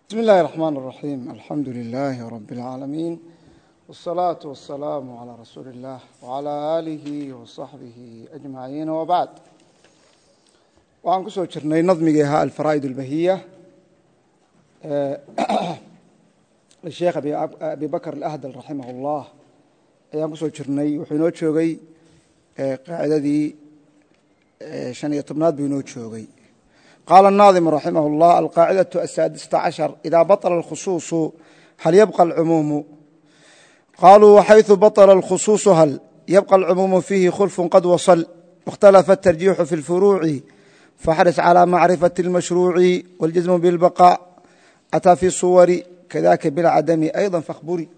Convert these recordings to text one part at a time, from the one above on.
بسم الله الرحمن الرحيم الحمد لله رب العالمين والصلاة والسلام على رسول الله وعلى آله وصحبه أجمعين وبعد waxaan ku soo jirnay nadmigii ahaa alfaraa'id albahiya sheekh abi bakr alahdal raximah ullah ayaan ku soo jirnay wuxuu inoo joogay qaacidadii 15aad buu inoo joogay qaala الناظم رحimه الله القاaعدة السادسة عشر إذا بطل الخصوص هل يبقى العموم قالوا وحيث بطل الخصوص هل يبقى العموم فيه خلف قد وصل واختلف الترجيح في الفروع فاحرص على معرفة المشروع والجزم بالبقاء أتى في الصور كذاك بالعدم أيضا فاخبري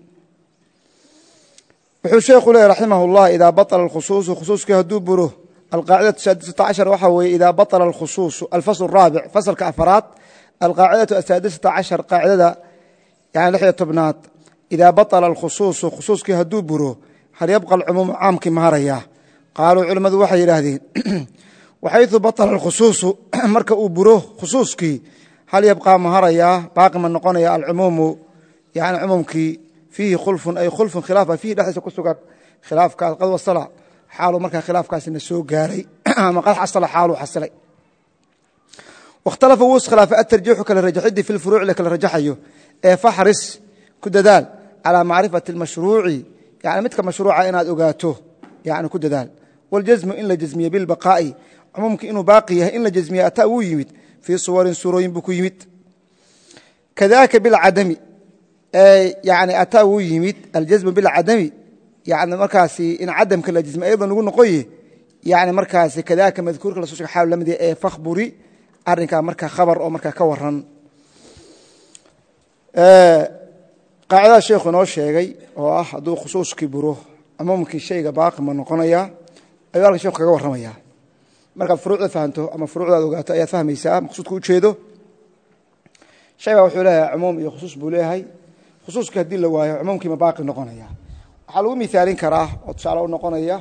wuxuu sheekhu leeyahy raximah ullah idaa baطla alkhusuusu khusuuskii hadduu buro alqaacidatu asaadisata cashar waxaa weeye idaa baطla alkhusuusu alfasl raabic fasalka afaraad alqaacidatu asaadisata cashar qaacidada yani 16aad idaa baطla alkhusuusu khusuuskii hadduu buro hal yabqa alcumuumu caamkii ma harayaa qaaluu culimmadu waxay yidhaahdeen waxayثu baطla alkhusuusu marka uu buro khusuuskii hal yabqaa ma harayaa baaqi ma noqonaya alcumuumu yani cumuumkii fiihi khulfun ay khulfun khilaafa fiihi dhexdiisa ku sugan khilaafkaas qad wasala xaaluu markaa khilaafkaasina soo gaaray ama qad xasala xaaluu xasilay wakhtalafa wuu iskhilaafay atarjiixu kala rajaxidii fi lfuruuci la kala rajaxayo ee faxris ku dadaal calaa macrifati almashruuci yani midka mashruuca inaad ogaato yani ku dadaal waljasmu in la jasmiye bilbaqaa'i cumuumki inuu baaqi yahay in la jasmiye ataa wuu yimid fii suwarin suurooyin buu ku yimid kadaaka bilcadami yani ataa wuu yimid aljasmu bilcadami yani markaasi in cadamka la jismi ayadoo lagu noqoye yani markaasi kadaaka madkuurka laso sheega xaal lamid ee fakhburi arrinkaa markaa khabar oo markaa ka waran qaacidada sheekhu inoo sheegay oo ah hadduu khusuuskii buro cumuumkii shayga baaqi ma noqonaya ayuu halka sheekhu kaga warramaya markaad furuucda fahanto ama furuucdaad ogaato ayaad fahmaysaa maqsuudka ujeedo shay baa wuxuu leeyahay cumuum iyo khusuus buu leeyahay khusuuskii haddii la waayo cumuumkii ma baaqi noqonaya waxaa lagu misaalin karaa oo tusaale u noqonaya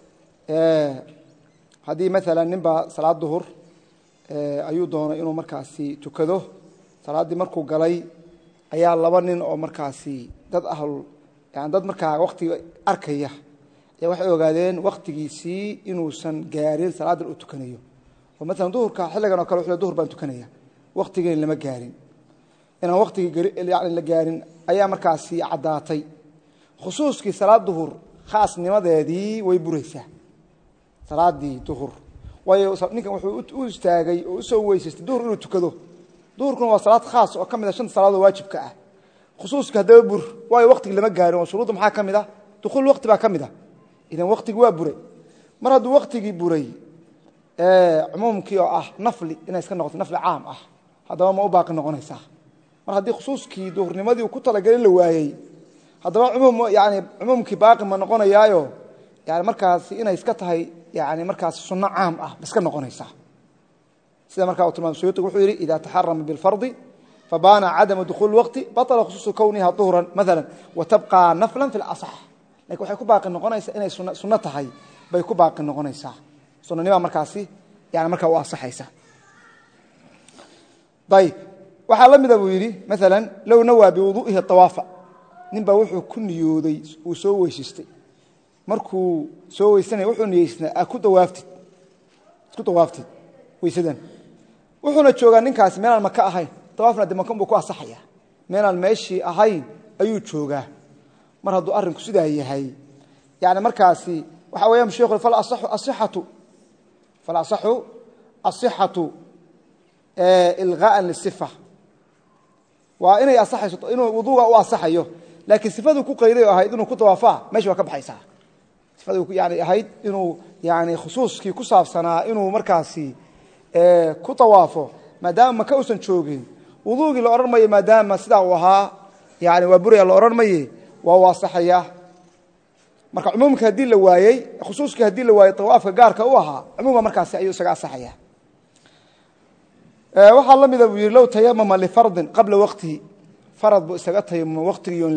haddii maalan nin baa salaad duhur ayuu doonay inuu markaasi tukado salaaddii markuu galay ayaa laba nin oo markaasi dad yani dad markaa waktiga arkaya ayaa waxay ogaadeen waktigiisii inuusan gaarin salaadan uu tukanayo oo maalan duhurka xilligan oo kale wuxuu duhur baan tukanaya waktigeena lama gaarin inaan waktigii yani la gaarin ayaa markaasi caddaatay khusuuskii salaad duhur khaasnimadeedii way buraysaa salaadii duhur waayo ninkan wuxuu u istaagay oo u soo weysaystay duhur inuu tukado duhurkuna waa salaad khaas oo ka mid a shanta salaadood waajibka ah khusuuska haddaba bur waayo waktigii lama gaarin oo shuruudda maxaa ka mid ah dukhul wakti baa ka mid ah idan waktigii waa buray mar hadduu waktigii buray cumuumkii oo ah nafli inay iska noqoto nafli caam ah haddaba ma u baaqi noqonaysaa mar haddii khusuuskii duhurnimadii uu ku talagelin la waayey haddaba yani cumuumkii baaqi ma noqonayaayo yani markaasi inay iska tahay yani markaasi sunno caam ah ba iska noqonaysaa sida markaa uu tilmaamay suyuuطigu wuxuu yidhi ida taxarama biاlfardi fabaana cadamu dukhuuli waqti baطla khusuusu kowniha duhran maala watabqى nafla fi اlaصx lakin waxay ku baaqi noqonaysaa inay sunno tahay bay ku baaqi noqonaysaa sunanima markaasi yani markaa u asaxaysa ayb waxaa la mida buu yidhi maala low nawaa biwudu'ihi awaafa nin baa wuxuu ku niyooday uu soo weysaystay markuu soo weysanaya wuxuu niyeysnaa ku dawaaftid weysadan wuxuuna joogaa ninkaasi meelaan maka ahayn dawaafna de maka buu ku asaxaya meelaan meeshii ahayn ayuu joogaa mar hadduu arrinku sidaa yahay yani markaasi waxaa weeyaan sheekhu falasaxu asixatu ilqaa'an lisifa waa inay asaxayso inuu wuduuga u asaxayo laakiin sifaduu ku qayday oo ahayd inuu ku dawaafaa meesha waa ka baxaysaa sifaduu yani ahayd inuu yani khusuuskii ku saabsanaa inuu markaasi ku dawaafo maadaama maka uusan joogin wuduugii la odhan maye maadaama sidaa uu ahaa yani waa buraya la odhan maye waa u asaxaya marka cumuumka haddii la waayey khusuuskii haddii la waayey dawaafka gaarka u ahaa cumuumka markaasi ayuu isaga asaxaya waxaa la mida buu yidhi low tayamama lifardin qabla waqtihi farad buu isaga tayamuma waqtigiion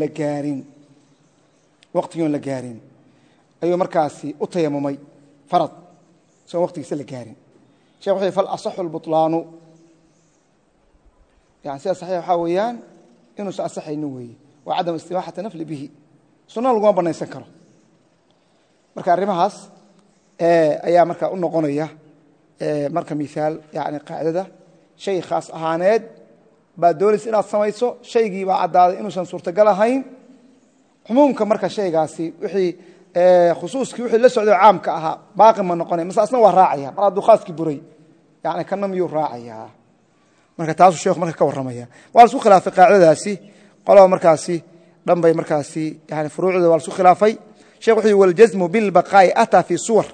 la gaarin ayuu markaasi u tayamumay farad isagoon waqtigiisa la gaarin shekh wuxuu yhi falasaxu lbulaanu yani sida saxiix waxaa weeyaan inuusan ansaxaynin weeye waa cadam istibaaxata nafli bihi sunna laguma banaysan karo marka arrimahaas ayaa marka u noqonaya marka miaal yani qaacidada shay khaas ahaaneed baad doonaysa inaad samayso shaygii baa caddaaday inuusan suurtagal ahayn cumuumka marka shaygaasi wixii khusuuskii wixii la socday caamka ahaa baaqi ma noqonaya mase asna waa raacaya mar hadduu khaaskii buray yani kana miyuu raacayaa marka taasuu sheekhu marka ka warramaya waa la isku khilaafay qaacidadaasi qolaba markaasi dhan bay markaasi yani furuucda waa la isku khilaafay shekh wuxuu yihi waljazmu bilbaqaa'i ataa fii suwar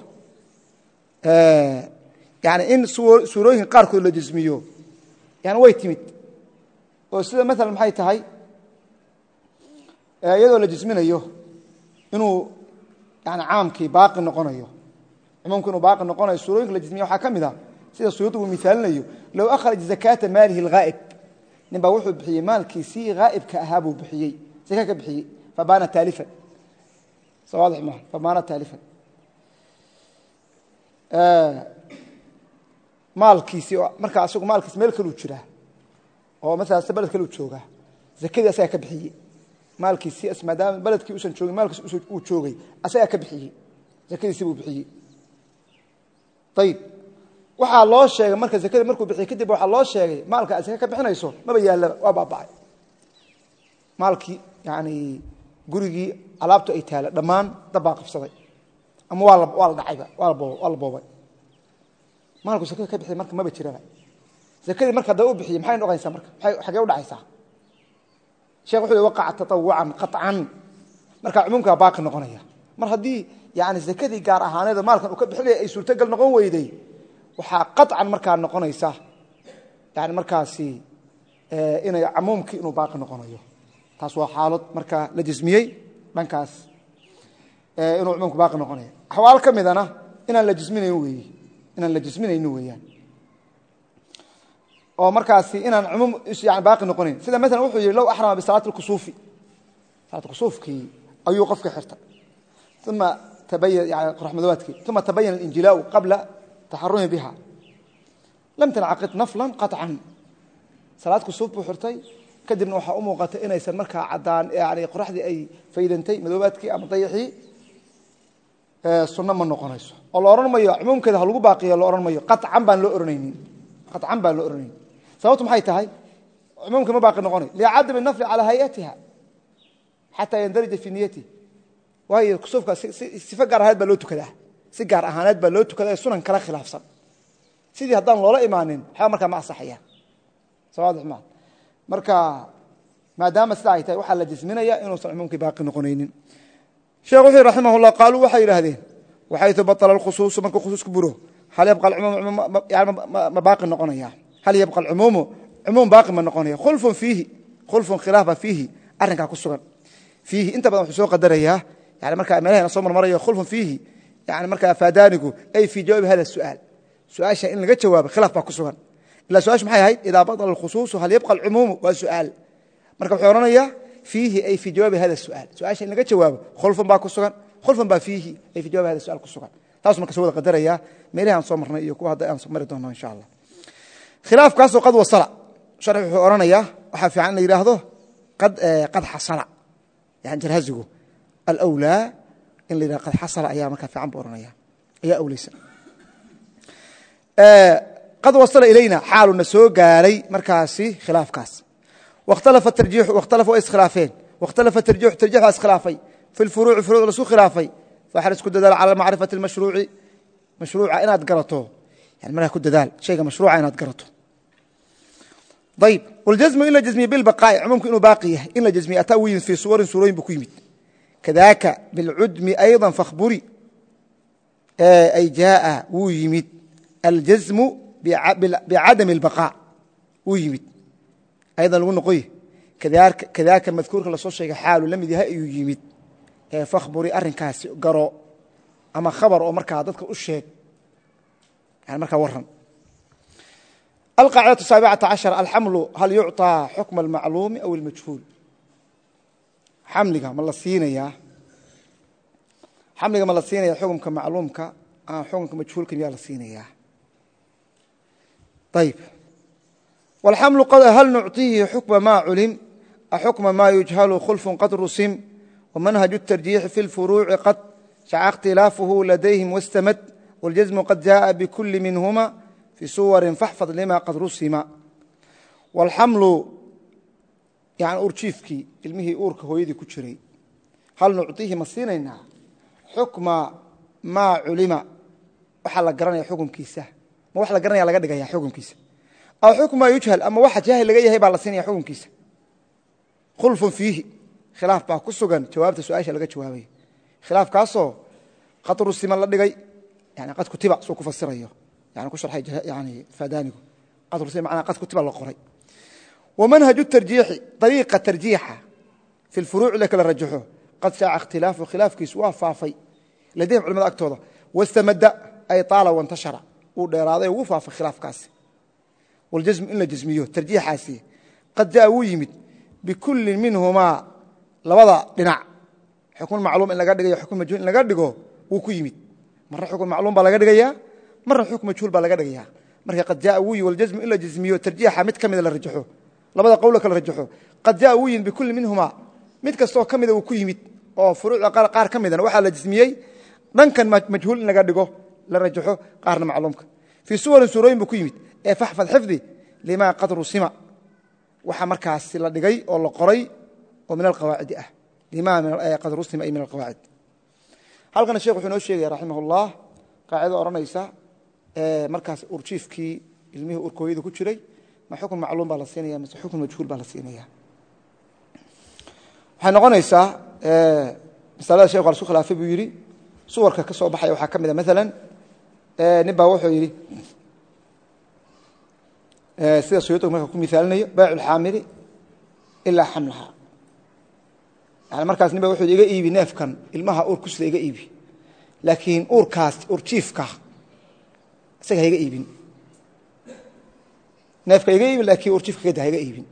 yani in suurooyinka qaarkood la jismiyo yani way timid oo sida maalan maxay tahay iyadoo la jisminayo inuu yani caamkii baaqi noqonayo cumuumka inuu baaqi noqonayo suurooyinka la jismiya waxaa ka mid ah sida suyuudi uu mithaalinayo low akhraj zakaata maalihi alghaa'ib nin baa wuxuu bixiyey maalkiisii haa'ibka ahaa buu bixiyey zaka ka bixiyey fabaana taalifan soo waadix maaha fabaana taalifan maalkiisii markaa asagu maalkiis meel kaluu jiraa oo maala se beled kaluu joogaa zakadii asagaa ka bixiyey maalkiisii maadaama beledkii usan joogin maalkiis uu joogay asagaa ka bixiyey zakadiisi buu bixiyey ayib waxaa loo sheegay marka zakadii markuu bixiyey kadib waxaa loo sheegay maalka aad zaka ka bixinayso maba yaallaba waa baaba'ay maalkii yani gurigii alaabtu ay taala dhammaan dab baa qabsaday ama waa la dhacayba waa la boobay maalku zakada ka bixiyay marka maba jiraba zakadii marka hadda u bixiyey maxay noqonaysaa marka xagee u dhacaysaa sheekh wuxuu waqaca tatawucan qaطcan marka cumuumkaa baaqi noqonaya mar haddii yani zakadii gaar ahaaneeda maalkan uu ka bixinaya ay suurtogal noqon weyday waxaa qaطcan markaa noqonaysa yani markaasi inay cumuumkii inuu baaqi noqonayo taas waa xaalad marka la jismiyey dhankaas inuu cumuumku baaqi noqonayo axwaal ka midana inaan la jisminayn weeye inaan la jisminayni weeyaan oo markaasi inaan cumuum yani baaqi noqonayn sida maalan wuxuu yihi low axrama bisalaati اlkusuufi salaat kusuufkii ayuu qofka xirtay uma tabayan yani qoraxmadobaadkii uma tabayana alinjilaau qabla taxarumi biha lam tancaqid naflan qaطcan salaad kusuuf buu xirtay kadibna waxaa u muuqata inaysan markaa caddaan yani qoraxdii ay faydantay madoobaadkii ama dayaxii sunno ma noqonayso oo la odhan mayo cumuumkeeda ha lagu baaqiyo la odhan mayo qaطcan baan loo ohanaynin qaطcan baan loo ohanaynin sababtu maxay tahay cumuumka ma baaqi noqonayo licadami nafli calaa hayatiha xataa yandarija fii niyatihi waayo kusuufka sifa gaar ahaaneed baa loo tukadaa si gaar ahaaneed baa loo tukadaa sunan kala khilaafsan sidii haddaan loola imaanin waxba markaa ma asaxayaan sawaadix maa marka maadaama sidaa ay tahay waxaa la jisminaya inuusan cumuumkii baaqi noqonaynin sheekh wuxuu raximah llah qaaluu waxay yidhahdeen waxaytu baطla اlkhusuusu markuu khusuusku buro hal yabqa cumuum ma baaqi noqonaya hal yabqa alcumuumu cumuum baaqi ma noqonaya khulfun fiihi khulfun khilaafa fiihi arrinkaa ku sugan fiihi inta badan wuxuu soo qadarayaa yani markaa meelahayna soo marmarayo khulfun fiihi yani markaa faadaanigu ay fii jawaabi hada su'aal su-aasha in laga jawaabo khilaaf baa ku sugan ilaa su-aashu maxay ahayd idaa baطla اlkhusuusu hal yabqa alcumuumu waa su'aal marka wuxuu odhanayaa fiihi ay fii jawaabi hada su'aal su-aasha in laga jawaabo khulfun baa ku sugan khulfun baa fiihi ay fii jawaabi hada su'aal ku sugan taasuu marka soo wada qadarayaa meelihii aan soo marnay iyo kuwa hadda aan mari doono insha allah khilaafkaasoo qad wasala sharci wuxuu odhanayaa waxaa fiican in la yidhaahdo qad xasala yani jarhazigu alawlaa in la yidhahdo qad xasala ayaa markaa fiican buu odhanaya ayaa awleysan qad wasala ilayna xaaluna soo gaaray markaasi khilaafkaas wakhtalafa tarjiixu wakhtalafa way iskhilaafeen wakhtalafa tarjiixu tarjiix baa iskhilaafay fi lfuruuci furuuc lasu khilaafay faxris ku dadaal cala macrifati mashruuci mashruuca inaad garato yani markaa ku dadaal shayga mashruuca inaad garato ayb waljasmu in la jasmiye bilbaqaa'i cumuumku inuu baaqi yahay in la jasmiye ataa wuu yimid fii suwarin suurooyin buu ku yimid kadaaka bilcudmi ayضa fakhburi ay jaaa wuu yimid aljasmu bicadami اlbaqaa wuu yimid aydan lagu noqoye kadaaka madkuurka lasoo sheegay xaalu la mid yahay ayuu yimid fakhburi arrinkaasi garo ama khabar oo markaa dadka u sheeg yani markaa waran alqaacidatu 17 alxamlu hal yucطىa xukma almacluumi aw almajhuul xamliga ma la siinayaa xukumka macluumka xukumka majhuulka miyaa la siinayaa ayb والحمل هل نعطيه حكم ما علم أحكم ما يجهل خلف قد رسم ومنهج الترجيح في الفروع قد شاع اختلافه لديهم واستمد والجزم قد جاء بكل منهما في صور فاحفظ لما قد رسم والحمل يعني أورشيفكي ilmihii uurka hooyadii ku jiray hal nuctihi ma siinaynaa xukma maa culima waxa la garanaya xukunkiisa ma wax la garanaya laga dhigaya xukunkiisa aw xukma yujhal ama waxa jaahil laga yahay baa la siinaya xukunkiisa khulfun fiihi khilaaf baa ku sugan jawaabta su'aasha laga jawaabay khilaafkaasoo qad rusima la dhigay yani qad kutiba soo ku fasirayo yani ku sharxay yani faadaanigu qad rusima macna qad kutiba la qoray ومنهج الترجيح طريقة ترجيحه في الفروع لك الرجحه قد شاع اختلاف وخلاف كيس وافافي لديهم علماء أكتوضة واستمد أي طال وانتشر وديراضي وفاف خلاف كاس والجزم إلا جزميه ترجيح حاسي قد جاء ويمد بكل منهما لوضع لنع حكم معلوم إلا قد حكم مجهول إلا قد وكيمد مرة حكم معلوم بلا قد مرة حكم مجهول بلا قد مرة قد جاء وي والجزم إلا جزميه ترجيح مد كمد للرجحه labada qowl kala rajaxo qad jaa wiin bi kulli minhuma mid kasto kamida uu ku yimid oo furuuc qaar kamidana waxa la jismiyay dhankan majhuul in laga dhigo la rajaxo qaarna macluumka fi suwar surooyin bu ku yimid ee fahfad xifdi lima qadru sima waxa markaas la dhigay oo la qoray oo min alqawaacid ah lima min qadru sima ay min alqawaacid halkan sheekhu wuxuu noo sheegay rahimahullah qaacida oranaysa markaas urjiifkii ilmihii urkooyada ku jiray ما حكم معلوم بالسينية ما حكم مجهول بالسينية حنقولنا مثلا شيء قال سخلا في بيري صور كسو بحي وحكم إذا مثلا نبى وحيري سيد سيوتو ما يكون مثالنا باع الحامل إلا حملها يعني مركز نبى وحيد يجا إيبي نافكن المها أور كسر يجا إيبي لكن أور كاست أور تشيف كه سيجا يجا إيبي نافك يجيب لكن أرتيف كده يجيبين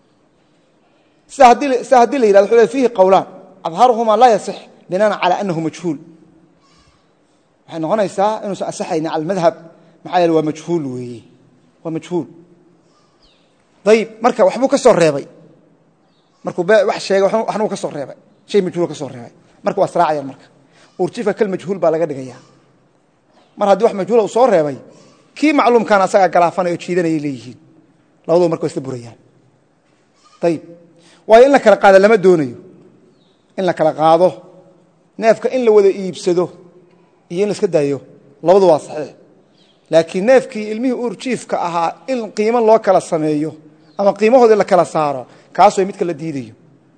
سهدل إلى الحلول فيه قولان أظهرهما لا يصح بناء على أنه مجهول إحنا هنا يسا إنه صحينا على المذهب محايل ومجهول ومجهول طيب مركب وحبو كسر ريبي مركب وحش شيء وحنو كسر ريبي شيء مجهول كسر ريبي مركب أسرع يا مركب أرتيف كل مجهول بالغد جيا مر هدي واحد مجهول وصار ريبي كي معلوم كان أساق كلافنا يتشيدنا إليه لوضو مركز تبوريان طيب وإن لك لقاده لما دونيه إن لك لقاده نافك إن لو ذا يبسده إن لسك دايو لوضو صحيح لكن نافك الميه أورشيف كأها إن قيمة الله كلا سميه أما قيمة هذا كلا ساره كاسو يميت كلا ديديه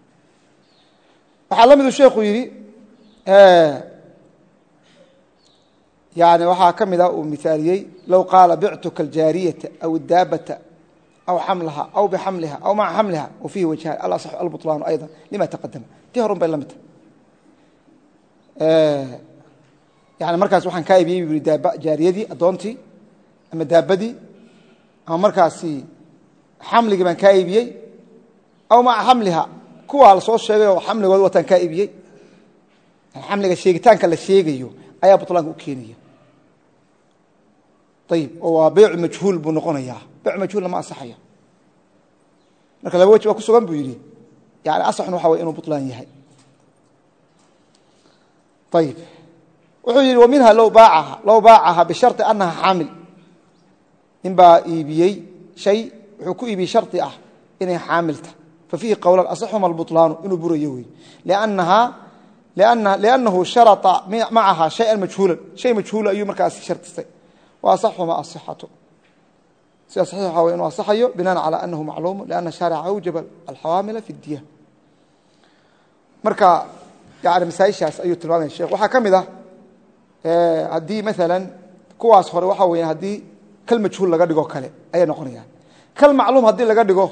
وحلمه الشيخ يري يعني وحا كمدا ومثاليي لو قال بعتك الجارية أو الدابة أو حملها أو بحملها أو مع حملها وفيه وجهان الأصح البطلان أيضا لما تقدم تهرم بين لمته يعني مركز وحن كايبي بالدابة جارية دي أدونتي أما الدابة دي أما مركز حمل جبان كايبي أو مع حملها كوا على صوت شيء وحمل وطن كايبي حمل الشيء تانك الشيء أي بطلان وكينية طيب هو بيع مجهول بنقونيا بيع مجهول ما أصحيه لكن لو وجه وكسو جنبه يري يعني أصح إنه حوي إنه بطلان يهي طيب ومنها لو باعها بشرط أنها حامل إن با إيبيي شيء حكوي بشرط إنها حاملته ففيه قولا أصحهم البطلان إنه بريوي لأنه شرط معها شيئا مجهولا شيء مجهول أي مركز شرط وأصحهما الصحة سيصحيحه وإنه أصحيه بناء على أنه معلوم لأن شارع أوجب الحوامل في الدية مركا يعني مسايشاس أيو تلوان الشيخ وحكم ذا هدي مثلا كواس خوري وحاوين هدي كل مجهول لقد دقوه كالي أي نقنية كل معلوم هدي لقد دقوه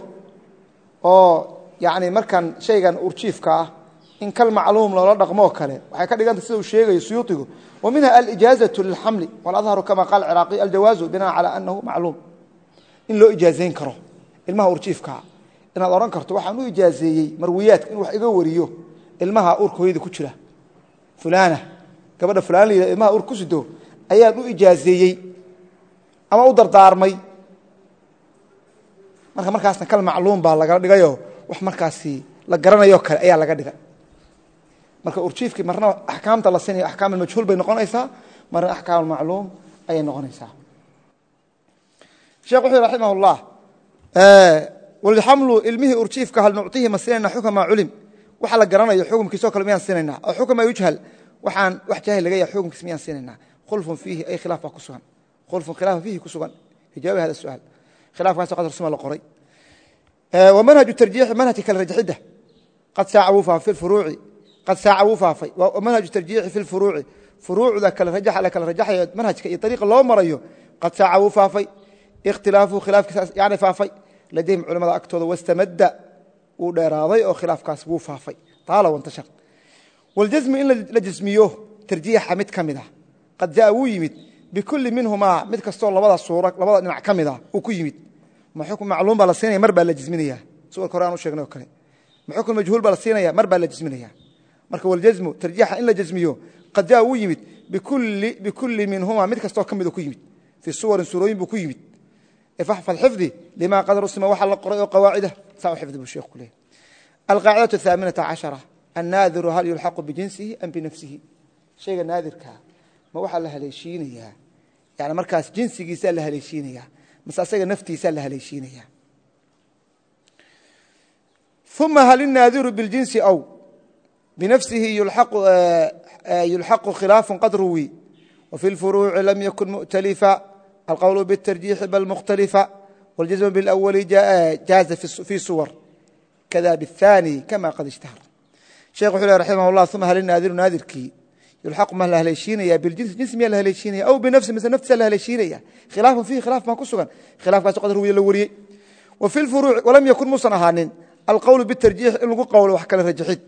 يعني مركا شيئا أرشيف كاه إن كل معلوم لو رقمه كله وحكى لي أنت تسوي شيء يسيطه ومنها الإجازة للحمل والأظهر كما قال العراقي الجواز بناء على أنه معلوم إن له إجازين كره المها أرشيف كا إن هذا رنكرت واحد له إجازي مرويات إن واحد يجوريه المها أركو يد كتشله فلانة كبر فلان لي المها أركو سده أيها له إجازي أما أقدر دارمي markaasna kal macluum baa laga dhigayo wax markaasi la garanayo kale ayaa laga dhigay marka urjiifki marna ahkaamta la sinay ahkaam majhuul bay noqonaysaa marna ahkaam macluum ay noqonaysaa sheekhu rahimahullah wal hamlu ilmihi urjiifka hal nu'tihi masina hukma ulim waxa la garanayo xukumkiisa kale miyaan sinayna oo xukuma yujhal waxaan wax jaahil laga yahay xukumkiisa miyaan sinayna khulfun fihi ay khilaaf ku sugan khulfun khilaaf fihi ku sugan hijaab hada su'aal khilaaf kaas qadar suma la qoray ومنهج الترجيح منهج كالرجحده قد ساعوا في الفروع قد ساعوا فافي ومنهج الترجيح في الفروع فروع ذاك الرجح على كالرجح منهج طريق الله مريو قد ساعوا فافي اختلاف خلاف يعني فافي لديهم علماء اكتوذ واستمد ودراضي او خلاف كاس فافي طال وانتشر والجزم ان لجسميه ترجيح مد كمده قد جاء ويمد بكل منهما مد كستو لبدا صوره لبدا دينع كمده او كيمد ما حكم معلوم بلا سينيا مربا لا جسمينيا سو القران و sheegno kale ma xukun majhuul bala siinaya marba la jisminaya marka wal jazmu tarjiiha in la jazmiyo qad jaa u yimid bikulli minhuma mid kasto kamid ku yimid fi suwar surooyin bu ku yimid ifahfa al-hifdhi lima qadar usma waxa la qoray oo qawaacida saa hifdhi bu sheekhu leeyahay al-qaacidatu الثامنة عشرة الناذر هل يلحق بجنسه ام بنفسه shayga naadirka ma waxa la haleeshiinaya yani markaas jinsigiisa la haleeshiinaya مساسه نفتيسا لها ليشينيا ثم هل الناذر بالجنس أو بنفسه يلحق خلاف قد روي وفي الفروع لم يكن مؤتلفا القول بالترجيح بل مختلفا والجزم بالأول جاز في صور كذا بالثاني كما قد اشتهر شيخ حلي رحمه الله ثم هل الناذر ناذر كي يلحق ما لها ليشينيا بالجنس جسم لها ليشينيا أو بنفس مثل نفس لها ليشينيا خلاف فيه خلاف ما كسغن خلاف كاس قدر روي لوري وفي الفروع ولم يكن مصنهان القول بالترجيح إن لو قول وحكى الرجحيد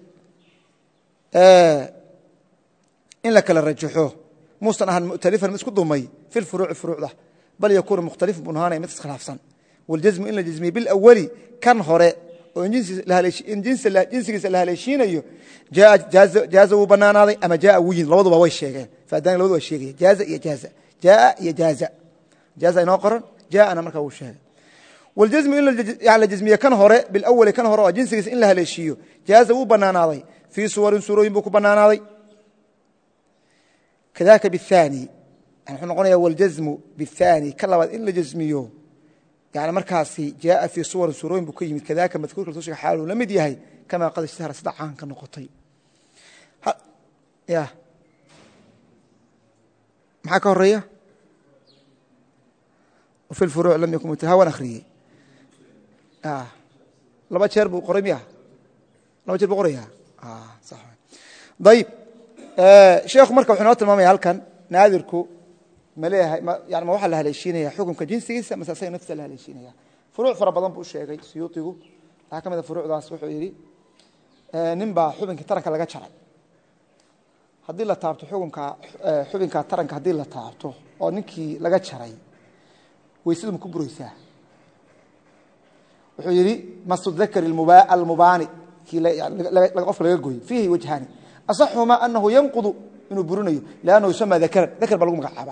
إن لك الرجحوه مصنهان مؤتلفا مسكو ضمي في الفروع ده بل يكون مختلف بنهانه مثل خلاف صن والجزم إن الجزمي بالأولي كان هراء وإن جنس لها ليشينيا جاز وبنانادي اما جاء وين لبدوا way sheegeen faadaan labadu way sheegeen jaaza inoo qoran jaana marka uu sheegay wal jazm in la jazmiya kan hore bil awwal kan hore jinsigiis in la haleeshiyo jaaza uu banaanaaday fi suwarin surooyin buu ku banaanaaday kadaka bil thani aan noqonaya wal jazm bil thani kalabaad in la jazmiyo يعني markaasi jaa fi suwar surooyin buu ku yimid kadaka madkuurka soo sheegay xaalu lamid yahay kama qad ishtahara sadaqan ka noqotay يا معك الرية وفي الفروع لم يكن متهاون أخريه لما تشربوا قريميها لما تشربوا قريها صح طيب شيخ مركب حنوات المامي هل كان ناذركو مليها يعني ما وحل هالشينية حكم كجنسي مساسين نفس هالشينية فروع فربضان بو شيغي سيوطيغو حكم هذا فروع داس وحو يري نمبا حبنك ترك لغا جرى hadii la taabto xubinka taranka hadii la taabto oo ninkii laga jaray weysadu ku buraysaa wuxuu yiri masud dhakar al-mubani ki la qof laga gooy fihi wajhani asahuma annahu yanqudu inuu burinayo laano yusama dhakar bal lagu magacaaba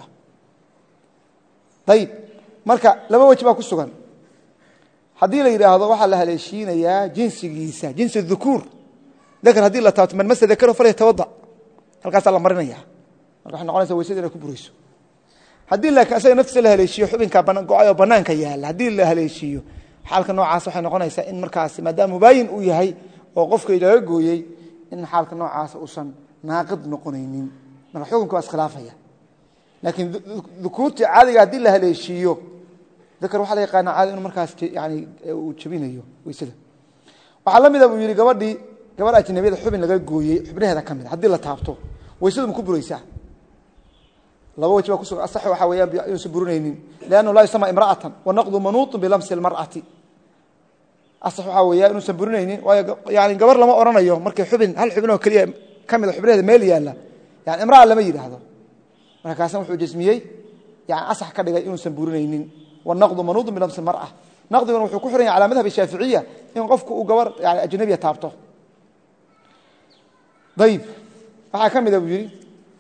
tayib marka laba wajh baa ku sugan hadii la yiraahdo waxa la haleeshiinayaa jinsigiisa jinsi dhukur dhakar hadii la taabto man masad dhakar fara tawada halkaas la marinaya marka waxay noqonaysaa weysada inay ku burayso hadii la kaasay nafsi la haleeshiyo xubinka go'ayo banaanka yaala hadii la haleeshiyo xaalka noocaas waxay noqonaysaa in markaas maadaama mubayin uu yahay oo qofka ilaga gooyay in xaalka noocaas uusan naaqid noqonaynin marka xukunku waa iskhilaafaya laakiin dhukuurti caadiga hadii la haleeshiyo dakar waxa la yaqaan caadi inuu markaas yani uu jabinayo weysada waxa la mid ah uu yiri gabar ajnabiyada xubin laga gooyay xubnaheeda kamid hadii la taabto weysadu ku buraysaa laba wajh ku soo asax waxa weeyaan inuu suburinaynin laano la isma imra'atan wa naqdu manut bi lamsi al-mar'ati asax waxa weeyaan inuu suburinaynin yani gabar lama oranayo markay xubin hal xubin oo kaliya kamid xubnaheeda meel yaala yani imra'a lama yiraahdo markaas wuxuu jismiyay yani asax ka dhigay inuu suburinaynin wa naqdu manut bi lamsi al-mar'a naqdiguna wuxuu ku xiran yahay calaamadaha Shaafiiciga in qofku uu gabar yani ajnabiya taabto طيب waxa kamid ah yiri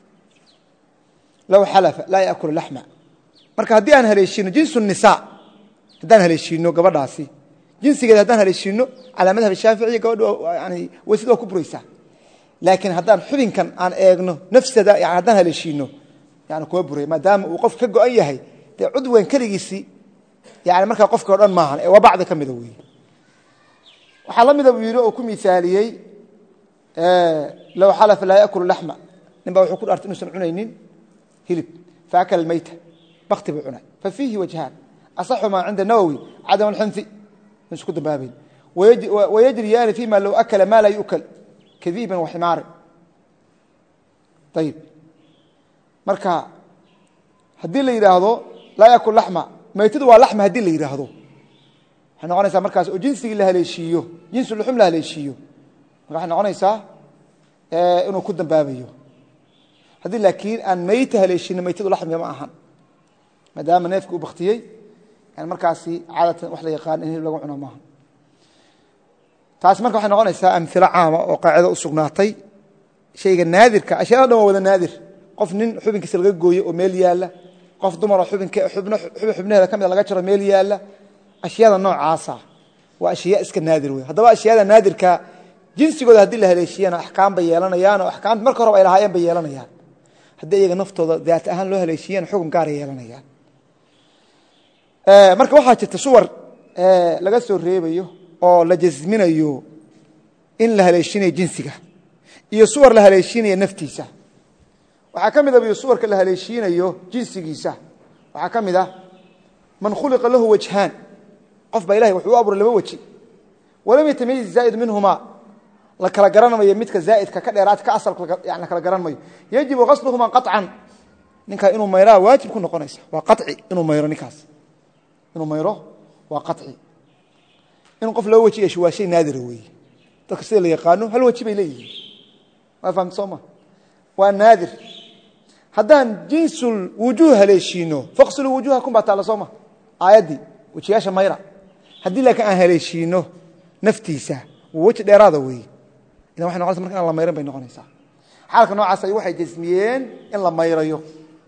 law halafa la yaakul lahma marka hadii aan haleeshino jinsu nisaa hadaan haleeshino gabadhaasi jinsigeeda haddaan haleeshiino calaa madhab shaafici gabadhu yani waysid waa ku buraysaa laakiin haddaan xubinkan aan eegno nafsada yani haddaan haleeshiino yani kuma buray maadaama uu qof ka go-an yahay dee cudwan keligiisii yani markaa qofka o dhan maahan ee waa bacdi ka mida weeye waxaa la mida buu yidhi oo ku misaaliyey low xalafa laa yakulu laxma nin baa wuxuu ku dhaartay inuusan cunaynin hilib faakala mayta bakti buu cunay fafiihi wajhaan asaxu maa cinda nawowi cadam alxinfi min isku dambaabayn wayajriyaani fima low akala maa laa yu'kal kadiiban waximaarin ayib marka haddii la yidhaahdo laa yakul laxma maytadu waa laxma haddii la yidhaahdo waxay noqonaysaa markaas oo jinsigii la haleeshiiyo jinsu luxum la haleeshiiyo marka waxay noqonaysaa inuu ku dambaabayo haddii laakiin aan mayta haleeshiino maytadu laxmiga ma ahan maadaama neefki uu baktiyey yani markaasi caadatan wax la yaqaan in hilib lagu cuno maaha taas marka waxay noqonaysaa amhilo caama oo qaacido u sugnaatay shayga naadirka ashyaada dhan waa wada naadir qof nin xubinkiisa laga gooyo oo meel yaalla qof dumaroo xubnaheeda ka mida laga jaro meel yaalla ashyaada noocaasa waa ashyaa iska naadir wey haddaba ashyaada naadirka jinsigooda haddii la haleeshiyana axkaam bay yeelanayaan oo axkaamta marka horeba ay lahaayeen bay yeelanayaan haddii iyaga naftooda daat ahaan loo haleeshiyana xukun gaaray yeelanayaan marka waxaa jirta suwar laga soo reebayo oo la jasminayo in la haleeshinayo jinsiga iyo suwar la haleeshinayo naftiisa waxaa ka mid a suwarka la haleeshiinayo jinsigiisa waxaa ka mid ah man khuliqa lahu wajhaan qof baa ilahay wuxuu u abuuray laba weji walam yatamayiz zaa'id minhumaa la kala garanmayo midka zaa'idka ka dheeraad ka asalka yani la kala garan mayo yajibu ghasluhumaa qaطcan ninkaa inuu mayraa waajib ku noqonaysa waa qaطci inuu mayro ninkaas inuu mayro waa qaطci in qof laba weji yeesho waa shay naadira weeye dadka sida la yaqaano hal weji bay leeyihiin waa fahamta soo ma waa naadir haddaan jinsul wujuuh haleeshiino faqsiluu wujuuhakum baa taalla soo ma aayaddii wejiyaasha mayra haddii laakiin aan haleeshiino naftiisa waa weji dheeraada weeye idan waxay noqonaysa marka inaan la mayran bay noqonaysaa xaalka noocaas ay waxay jasmiyeen in la mayrayo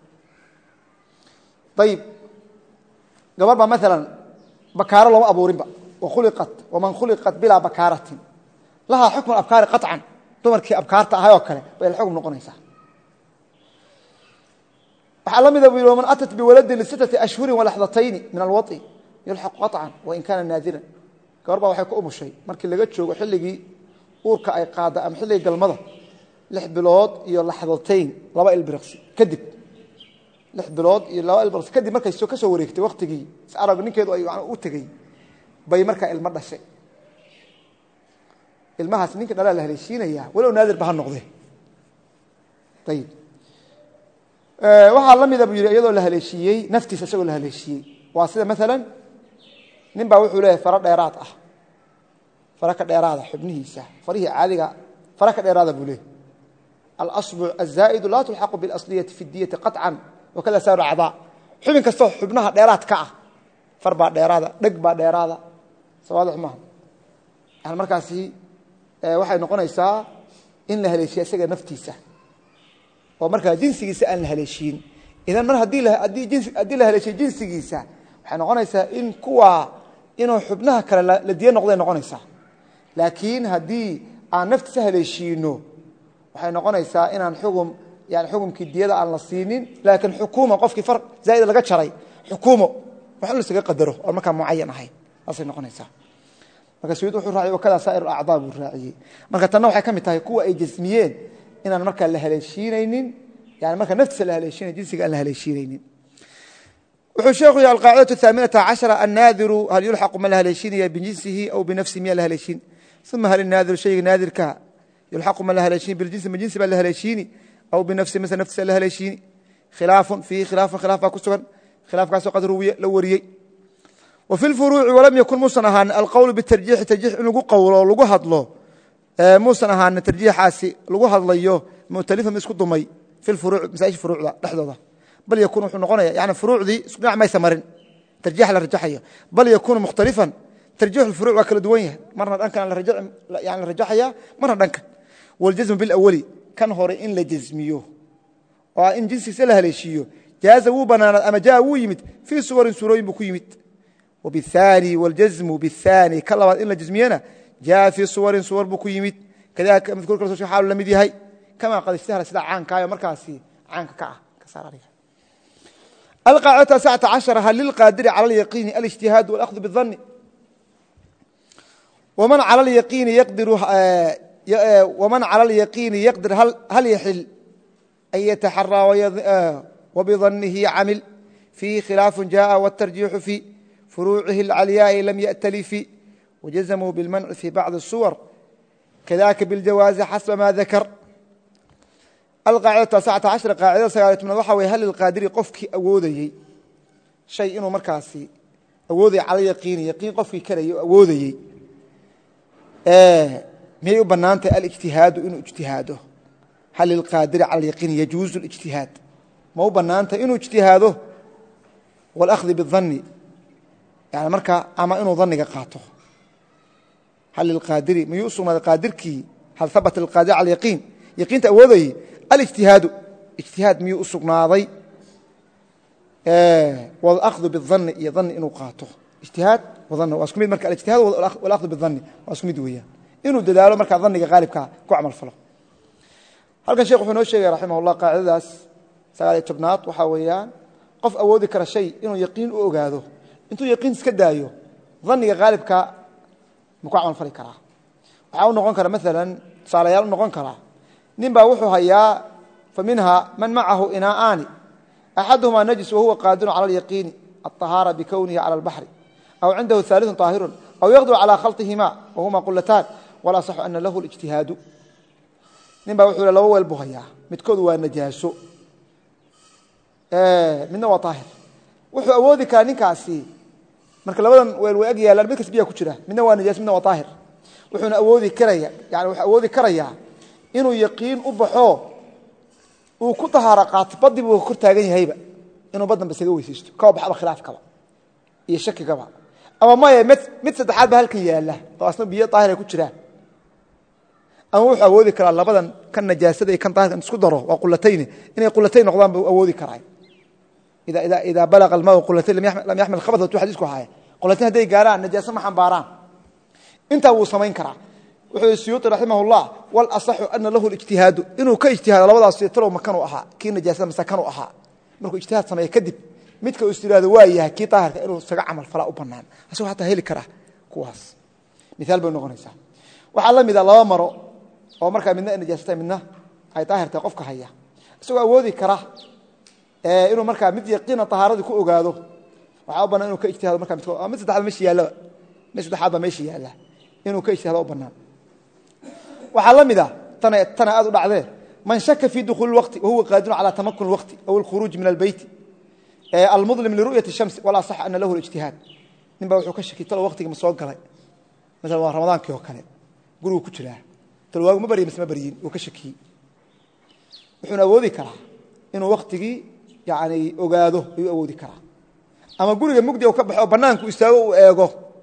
ayib gabar baa maalan bakaaro looma abuurinba wakhuliqat waman khuliqat bilaa bakaaratin lahaa xukmu abkaari qaطcan dumarkii abkaarta ahay oo kale bay xukm noqonaysaa waxaa la mida bu yidhi waman atat biwaladin lisittati ashhurin walaxdatayni min alwaطi yulxaqu qaطcan wain kaana naadiran gabar baa waxay ku umushay markii laga joogo xilligii uurka ay qaada ama xilligii galmada 6 bilood iyo laxdatayn 2 ilbiriqsi kadib 6 bilood iyo 2 ilbiriqsi kadib markay ka soo wareegtay waqtigii arag ninkeedu ay u tagay bay markaa ilmo dhashay ilmahaas ninka dhalaa la haleeshiinaya walow naadir ba ha noqdee ayib waxaa la mida buu yidhi iyadoo la haleeshiiyey naftiisa isagoo la haleeshiiyey waa sida maalan nin baa wuxuu leeyahay faro dheeraad ah faro ka dheeraada xubnihiisa farihii caadiga faro ka dheeraada buu leeyahy alasbuc azaa'idu laa tulxaqu biاlasliyati fi diyati qaطcan wakada saaru acdaa xubin kastoo xubnaha dheeraad ka ah far baa dheeraada dheg baa dheeraada sawaadix maaha yani markaasi waxay noqonaysaa in la haleeshiya isaga naftiisa oo markaa jinsigiisa aan la haleeshiin idan mar haddii la haleeshiyo jinsigiisa waxay noqonaysaa in kuwa inuu xubnaha kale la diya noqday noqonaysaa laakiin haddii aan naftiisa haleeshiino waxay noqonaysaa inaan xukumkii diyada aan la siinin laakiin xukuuma qofkii far zaa'ida laga jaray xukuumo wax in la isaga qadaro oo markaa mucayan ahayn saasay noqonaysaa marka sayid wuxuu raaciyey wakada saa'ir acdaa buu raaciyey marka tanna waxay ka mid tahay kuwa ay jasmiyeen inaan markaa la haleeshiinaynin yani markaa naftiisa la haleeshiinay jinsiga aan la haleeshiinaynin wuxuu sheekhu yihi alqaacidatu الثaaminaةa caشhara annaadiru hal yulxaqu ma la haleeshiinaya bijinsihi aw binafsihi miyaa la haleeshiin uma hal inaadiru shayga naadirka yulxaqu ma la haleeshiin biljinsi ma jinsi baa la haleeshiini aw binafsi mase naftiisa la haleeshiini khilaafun fiihi khilaafun khilaaf baa ku sugan khilaafkaasoo qad ruwiya la wariyey wa fi lfuruuci walam yakun muusan ahaanin alqowlu bitarjiixi tarjiix in lagu qowlo o lagu hadlo muusan ahaanin tarjiixaasi lagu hadlayo mukhtalifan isku dumay fi lfuruuc masaa'isha furuucda dhexdooda bal yakun wuxuu noqonaya yani furuucdii isku dhinac maysa marin tarjiix la rajaxayo bal yakunu mukhtalifan tarjiix lfuruuc waa kala duwan yahay marna dhankan la rajaxaya marna dhankan waljasmu bilawali kan hore in la jasmiyo oo in jinsigiisa la haleeshiiyo jaaza wuu banaanaad ama jaa wuu yimid fii suwarin suurooyin buu ku yimid وبالثاني والجزم بالثاني كلا إن جزمينا جاء في صور بكو يمد كذلك مذكور كل شيء حاول لم يدي كما قد اشتهر سلاع عن كايا مركاسي عن كعه كسر عليها. القاعدة 19 هل للقادر على اليقين الاجتهاد والأخذ بالظن ومن على اليقين يقدر هل يحل أن يتحرى وبظنه عمل في خلاف جاء والترجيح في فروعه العلياء لم يأتلف وجزموا بالمنع في بعض الصور كذاك بالجواز حسب ما ذكر. القاعدة 19 قاعدة سقالت من وحوي هل القادر قفك أوودي شيء إنه مركاسي أوودي على يقين قفك كري أوودي ما يبنانت الاجتهاد إنه اجتهاده هل القادر على اليقين يجوز الاجتهاد ما هو بنانت إنه اجتهاده والأخذ بالظن يعني مركا أما إنه ظنك قاطه هل القادر ما يؤصم القادر كي هل ثبت القادر على اليقين يقين تأوذي الاجتهاد اجتهاد ما يؤصم ناضي والأخذ بالظن يظن إنه قاطه اجتهاد وظن واسكميد مركا الاجتهاد والأخذ بالظن واسكميد وياه إنه دلاله مركا ظنك غالب كعمل فله. هل كان شيخ حنوش رحمه الله قاعدة سألت تبنات وحاويان قف أودي كرا شيء إنه يقين أوجاده أنتو يقين سكدايو ظني غالب مكعمل فلي كرا وحاول نقول كرا مثلا صاليال نقول كرا نبا وحو هيا فمنها من معه إناءان أحدهما نجس وهو قادر على اليقين الطهارة بكونه على البحر أو عنده ثالث طاهر أو يقدر على خلطهما وهما قلتان ولا صح أن له الاجتهاد نبا وحو لو البهيا متكود والنجاسو midna waa taahir wuxuu awoodi karaa ninkaasi marka labadan weel way agyaala mid kasbiya ku jira midna waa najaas midna waa taahir wuxuuna awoodi karaya yani wuxuu awoodi karaya inuu yaqiin u baxo uu ku tahaara qaat badii uu ku taagan yahayba inuu badan basaga weysaysto ka baxba khilaaf kaba iyo shaki kaba ama ma mid saddexaad ba halkan yaala oo asna biyo taahir ku jira ama wuxuu awoodi karaa labadan kan najaasada iyo kan taahirkan isku daro waa qulatayn inay qulatayn noqdaan buu awoodi karaa إذا بلغ الماء قلتين لم يحمل خبث وتوحد اسكو هاي قلتين هدي قاران نجاسة ما حنباران انت هو سمين كرا وحي السيوطي رحمه الله والأصح أن له الاجتهاد إنه كاجتهاد لوضع سيطروا مكانوا أها كي نجاسة مسكنوا أها مركو اجتهاد سمي كذب متك استداد وايها كي طاهر إنه سقع عمل فلا أبنان أسوه حتى هيلي كرا كواس مثال بأنه غنيسا وحالله إذا الله مروا ومركا منا نجاسة منا أي طاهر تقفك هيا أسوه أودي كرا inuu markaa mid yaqiin tahaaradii ku ogaado waxa banaan inuu ka ijtihaado markaa mid saddexaad meeshii yaala mid saddexaad ba meeshii yaala inuu ka ijtihaado banaan waxa la mid ah tana aad u dhacday man shakka fi dukhul waqti wa huwa qadir ala tamakkun waqti aw al khuruj min al bayt al mudlim li ru'yati shams wala sah anna lahu al ijtihad ninba wuxuu ka shaki talo waqtiga ma soo galay mesela waa ramadaankii oo kale guriga ku jira talwaagu ma bariyin uu ka shaki wuxuu awoodi karaa inuu waqtigii يعني ogaado ayuu awoodi karaa ama guriga mugdi oo ka baxo banaanku istaago uu eego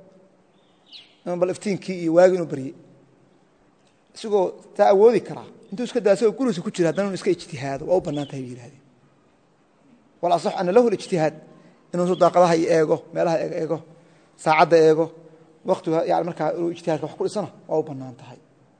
bal iftiinkii iyo waagi inuu bariyo isagoo taa awoodi karaa intuu iska daaso guriga ku jira haddana iska ijtihaado oo banaantahay yiraahdeen wala sax an lahu al-ijtihad inuu daaqadaha eego meelaha eego saacada eego waqtiga yani markaa uu ijtihaadka wax ku dhisana oo banaantahay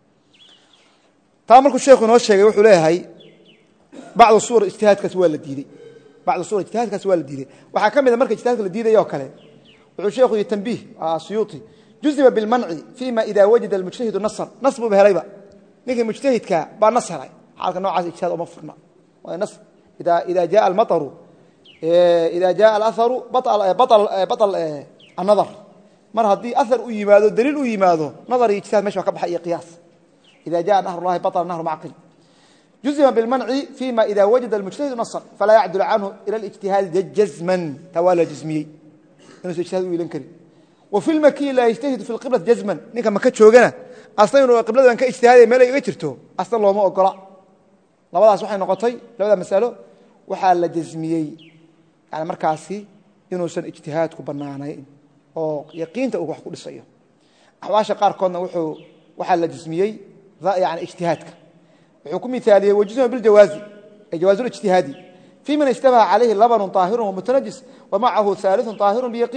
taa markuu sheekhu noo sheegay wuxuu leeyahay بعض الصور اجتهاد كسوال الديدي بعض الصور اجتهاد كسوال الديدي وحكم إذا مركز اجتهاد الديدي يوكله وشيخ التنبيه السيوطي جزم بالمنع فيما إذا وجد المجتهد النصر نصبه بهريبة نيجي المجتهد كبار نصر حالك نوع اجتهاد ومفرنا ونصر إذا جاء المطر إذا جاء الأثر بطل النظر مرة دي أثر أيماده دليل أيماده نظر اجتهاد مش وكبح أي قياس إذا جاء نهر الله بطل النهر معقل جزم بالمنع فيما إذا وجد المجتهد نصا فلا يعدل عنه إلى الاجتهاد جزما توالى جزمي إنه اجتهاد ويلنكر وفي المكي لا يجتهد في القبلة جزما نيكا ما كتشوغنا أصلا إنه القبلة أنك اجتهاد ما لا يجترته أصلا الله ما أقرأ لبدا سوحي نقطي لبدا مسأله وحال جزمي يعني مركاسي إنه سن اجتهاد كبنانين أو يقين تأوه وحكو للسيئة أحواشا قار كنا وحال جزمي يعني اجتهادك حكم مثالي وجزم بالجواز الجواز الاجتهادي في من اشتبه عليه لبن طاهر ومتنجس ومعه ثالث طاهر بيقين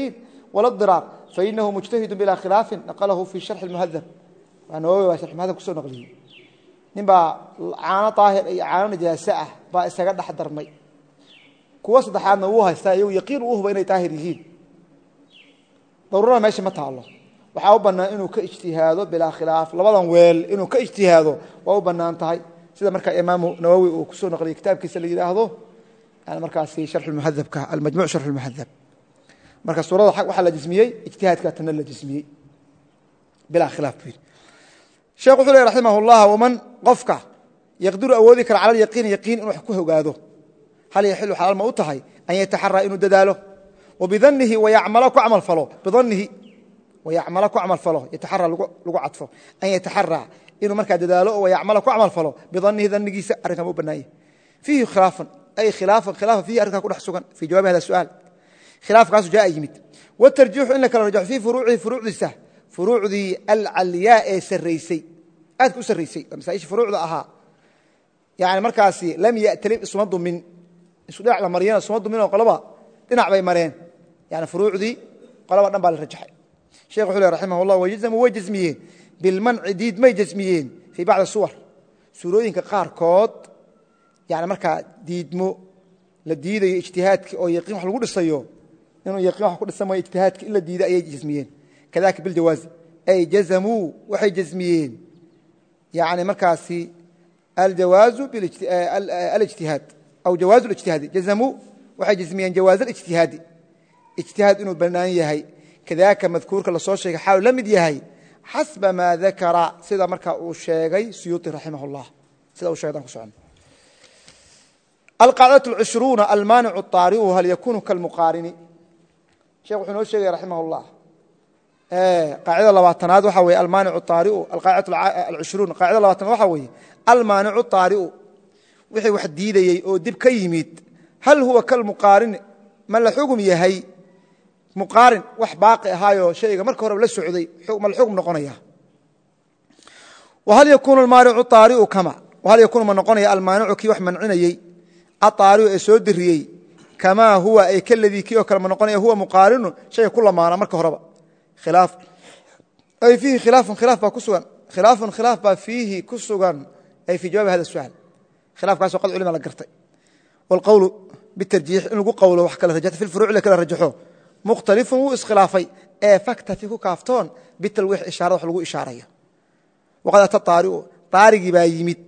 ولا اضطرار فإنه مجتهد بلا خلاف نقله في شرح المهذب وأنه شرح المهذب كسو نقليه نبا عانا طاهر عانا نجاسة با استغد حضرمي كوا صدحانا وها استايو يقين وهو بين طاهرين ضرورة ماشي متى الله waxaa u banaan inuu ka ijtihaado bilaa khilaaf labadan weel inuu ka ijtihaado waa u banaan tahay sida marka imaam nawawi uu ku soo naqliyay kitaabkiisa la yiraahdo yani markaas sharh al-muhadhabka al-majmu' sharh al-muhadhab marka suurada xaq waxa la jismiyay ijtihaadka tan la jismiyay bilaa khilaaf fiir sheekhu wuxuu leeyahay rahimahullah waman qafka yaqdiru awoodi kara ala yaqin inuu wax ku hogaado hal yahilu halal ma u tahay an yataharra inuu dadaalo وبظنه ويعمل كعمل فلو بظنه ويعمل كعمل فلو يتحرى لو عطفه ان يتحرى انه marka dadaalo oo يعمل كعمل فلو بظنه ذنgiisa arrinka u banaayay فيه خلاف اي خلاف فيه arrinka ku dhex sugan في جواب هذا السؤال خلاف kaas jaa yimid والترجيح انك رجع في فروعdiisa فروعدي العلياء سريسي aad ku saraysay masaayis furuucda aha yani markaasi lam ya'talib ismadu min isu dhac la mariyana ismadu min oo qalaba dhinac bay mareen يعني فروعدي قلبا دنبا لرجحay شيخ حلي رحمه الله وجزميين بالمنع ديد ما يجزميين في بعض الصور سورooyinka qaar kood يعني marka diidmo la diiday ijtihaadki oo yaqeen wax lagu dhisayo inuu yaqeen wax ku dhisamo ijtihaadki ila diiday ay jazmiyeen kadaka bil jawaaz ay jazamu waxay jazmiyeen يعني markaasi al jawaz bil ijtihaad aw jawaz al ijtihaad jazamu waxay jazmiyeen jawaaz al ijtihaad اجتهاد إنه بنان يهي كذاك مذكور كلا صوت شيء حاول لم يهي حسب ما ذكر سيدا مركا الشيخي سيوطي رحمه الله سيدا الشيخي سبحانه القاعدة 20 المانع الطارئ هل يكون كالمقارن شيخ حنو الشيخي رحمه الله قاعدة لباتناد وحوي المانع الطارئ القاعدة 20 قاعدة لباتناد وحوي المانع الطارئ وحي واحد ديدي او دب كيميد هل هو كالمقارن ما لا حكم يهي مقارن wax baaqi ahaayo shayga marka hore la socday xukm noqonaya وهل يكون المانع طارئ كما وهل يكون من noqonaya المانع kii wax mancinayay الطارئ ee soo diriyay كما هو ay kalladii kii oo kale man noqonaya huwa muqaarin shay kula maana marka horeba khilaaf ay fihi khilaaf ba kusugan khilaaf ba fihi kusugan ay fi jawaab hada su'aal khilaaf kaas qad culima la gartay والقول بالترجيح إنه قوله وحكى رجعت في الفروع لك رجحوه مختلف وإسخلافي فاكتفي كافتون بالتلويح إشارة وحلقوا إشارية وقد أتى طارق بايمت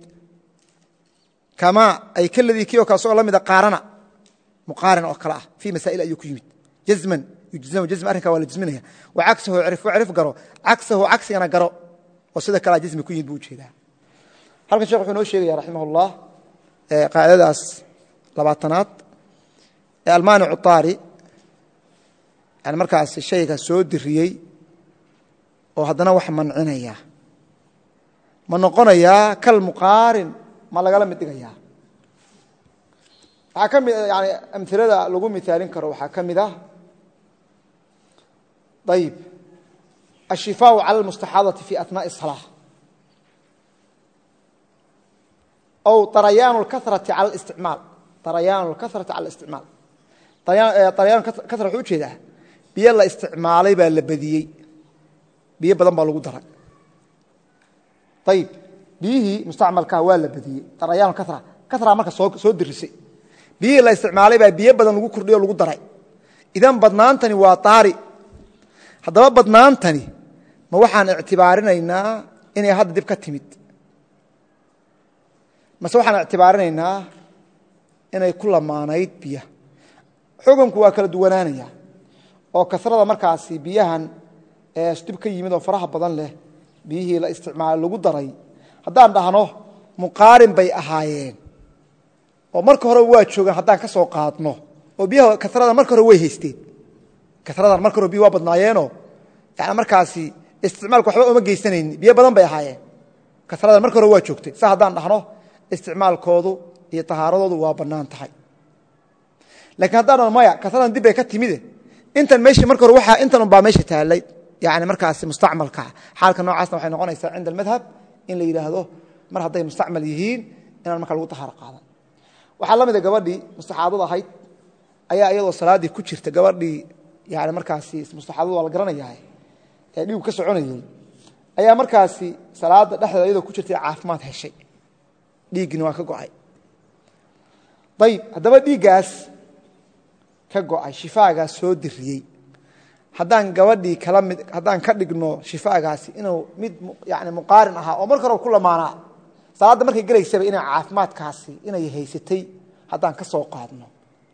كما أي كل ذي كيو كاسو الله ماذا قارنا مقارنة وقراء في مسائل أيك يمت جزما يجزم جزم أرنك ولا جزمنها وعكسه عرف قرأ عكسه عكس أنا قرأ وصدق على جزم كوين بوجه هذا هل الشيخ حنو الشيخ رحمه الله قاعدة داس لباطنات المانع الطارئ يعني markaas shayga soo diriyay oo hadana wax mancinaya ma noqonaya kal muqaarin ma laga la mid dhigaya waxa kamid yani amthilada lagu mithaalin karo waxa kamid ah طيب الشفاء على المستحاضة في أثناء الصلاة أو طريان الكثرة على الاستعمال طريان الكثرة على الاستعمال طريان كثرة حوجه ده biyo la isticmaalay baa la badiyay biyo badan baa lagu daray tayib bihi mustacmalka waa la badiyay tarayaan kathra marka soo dirisay biyo la isticmaalay baa biyo badan lagu kordhiyo lagu daray idan badnaantani waa taari hadaba badnaantani ma waxaan ictibaarinaynaa inay hadda dib ka timid ma waxaan ictibaarinaynaa inay ku lamaanayd biyo xukunku waa kala duwanaanaya oo kasrada markaasi biyahan ee dib ka yimid oo faraha badan leh biyihii la isticmaal lagu daray hadaan dhahno muqaarin bay ahaayeen oo marka hore waa joogan hadaan ka soo qaadno oo biyaha kasrada marka hore way haysteen kasrada marka hore biyo waa badnaayeenoo yaani markaasi isticmaalku waxba uma geysaneen biyo badan bay ahaayeen kasrada marka hore waa joogtay sa hadaan dhahno isticmaalkoodu iyo tahaaradoodu waa banaan tahay laakiin hadaan maya kasradan dib ay ka timid intan meeshii marka hore waxa intan baa meeshii taalay yaani markaas mustacmalka xaalka noocaasna waxay noqonaysaa cinda madhab in la yiraahdo mar haday mustacmal yihiin inaan marka lagu tahaar qaadan waxa la mid ah gabadhii mustaxaadada ahayd ayaa iyadoo salaadii ku jirta gabadhii yani markaasi mustaxaadadu waa la garanayaa ee dhiigu ka soconayay ayaa markaasi salaada dhexdeeda iyadoo ku jirtay caafimaad heshay dhiigina waa ka go'ay ayib haddaba dhiiggaas ka go'ay shifaagaas soo diriyey haddaan gabadhii kala mid haddaan ka dhigno shifaagaasi inuu mid yani muqaarin ahaa oo marka hore ku lamaanaa salaadda markay gelaysaba inay caafimaadkaasi inay haysatay haddaan ka soo qaadno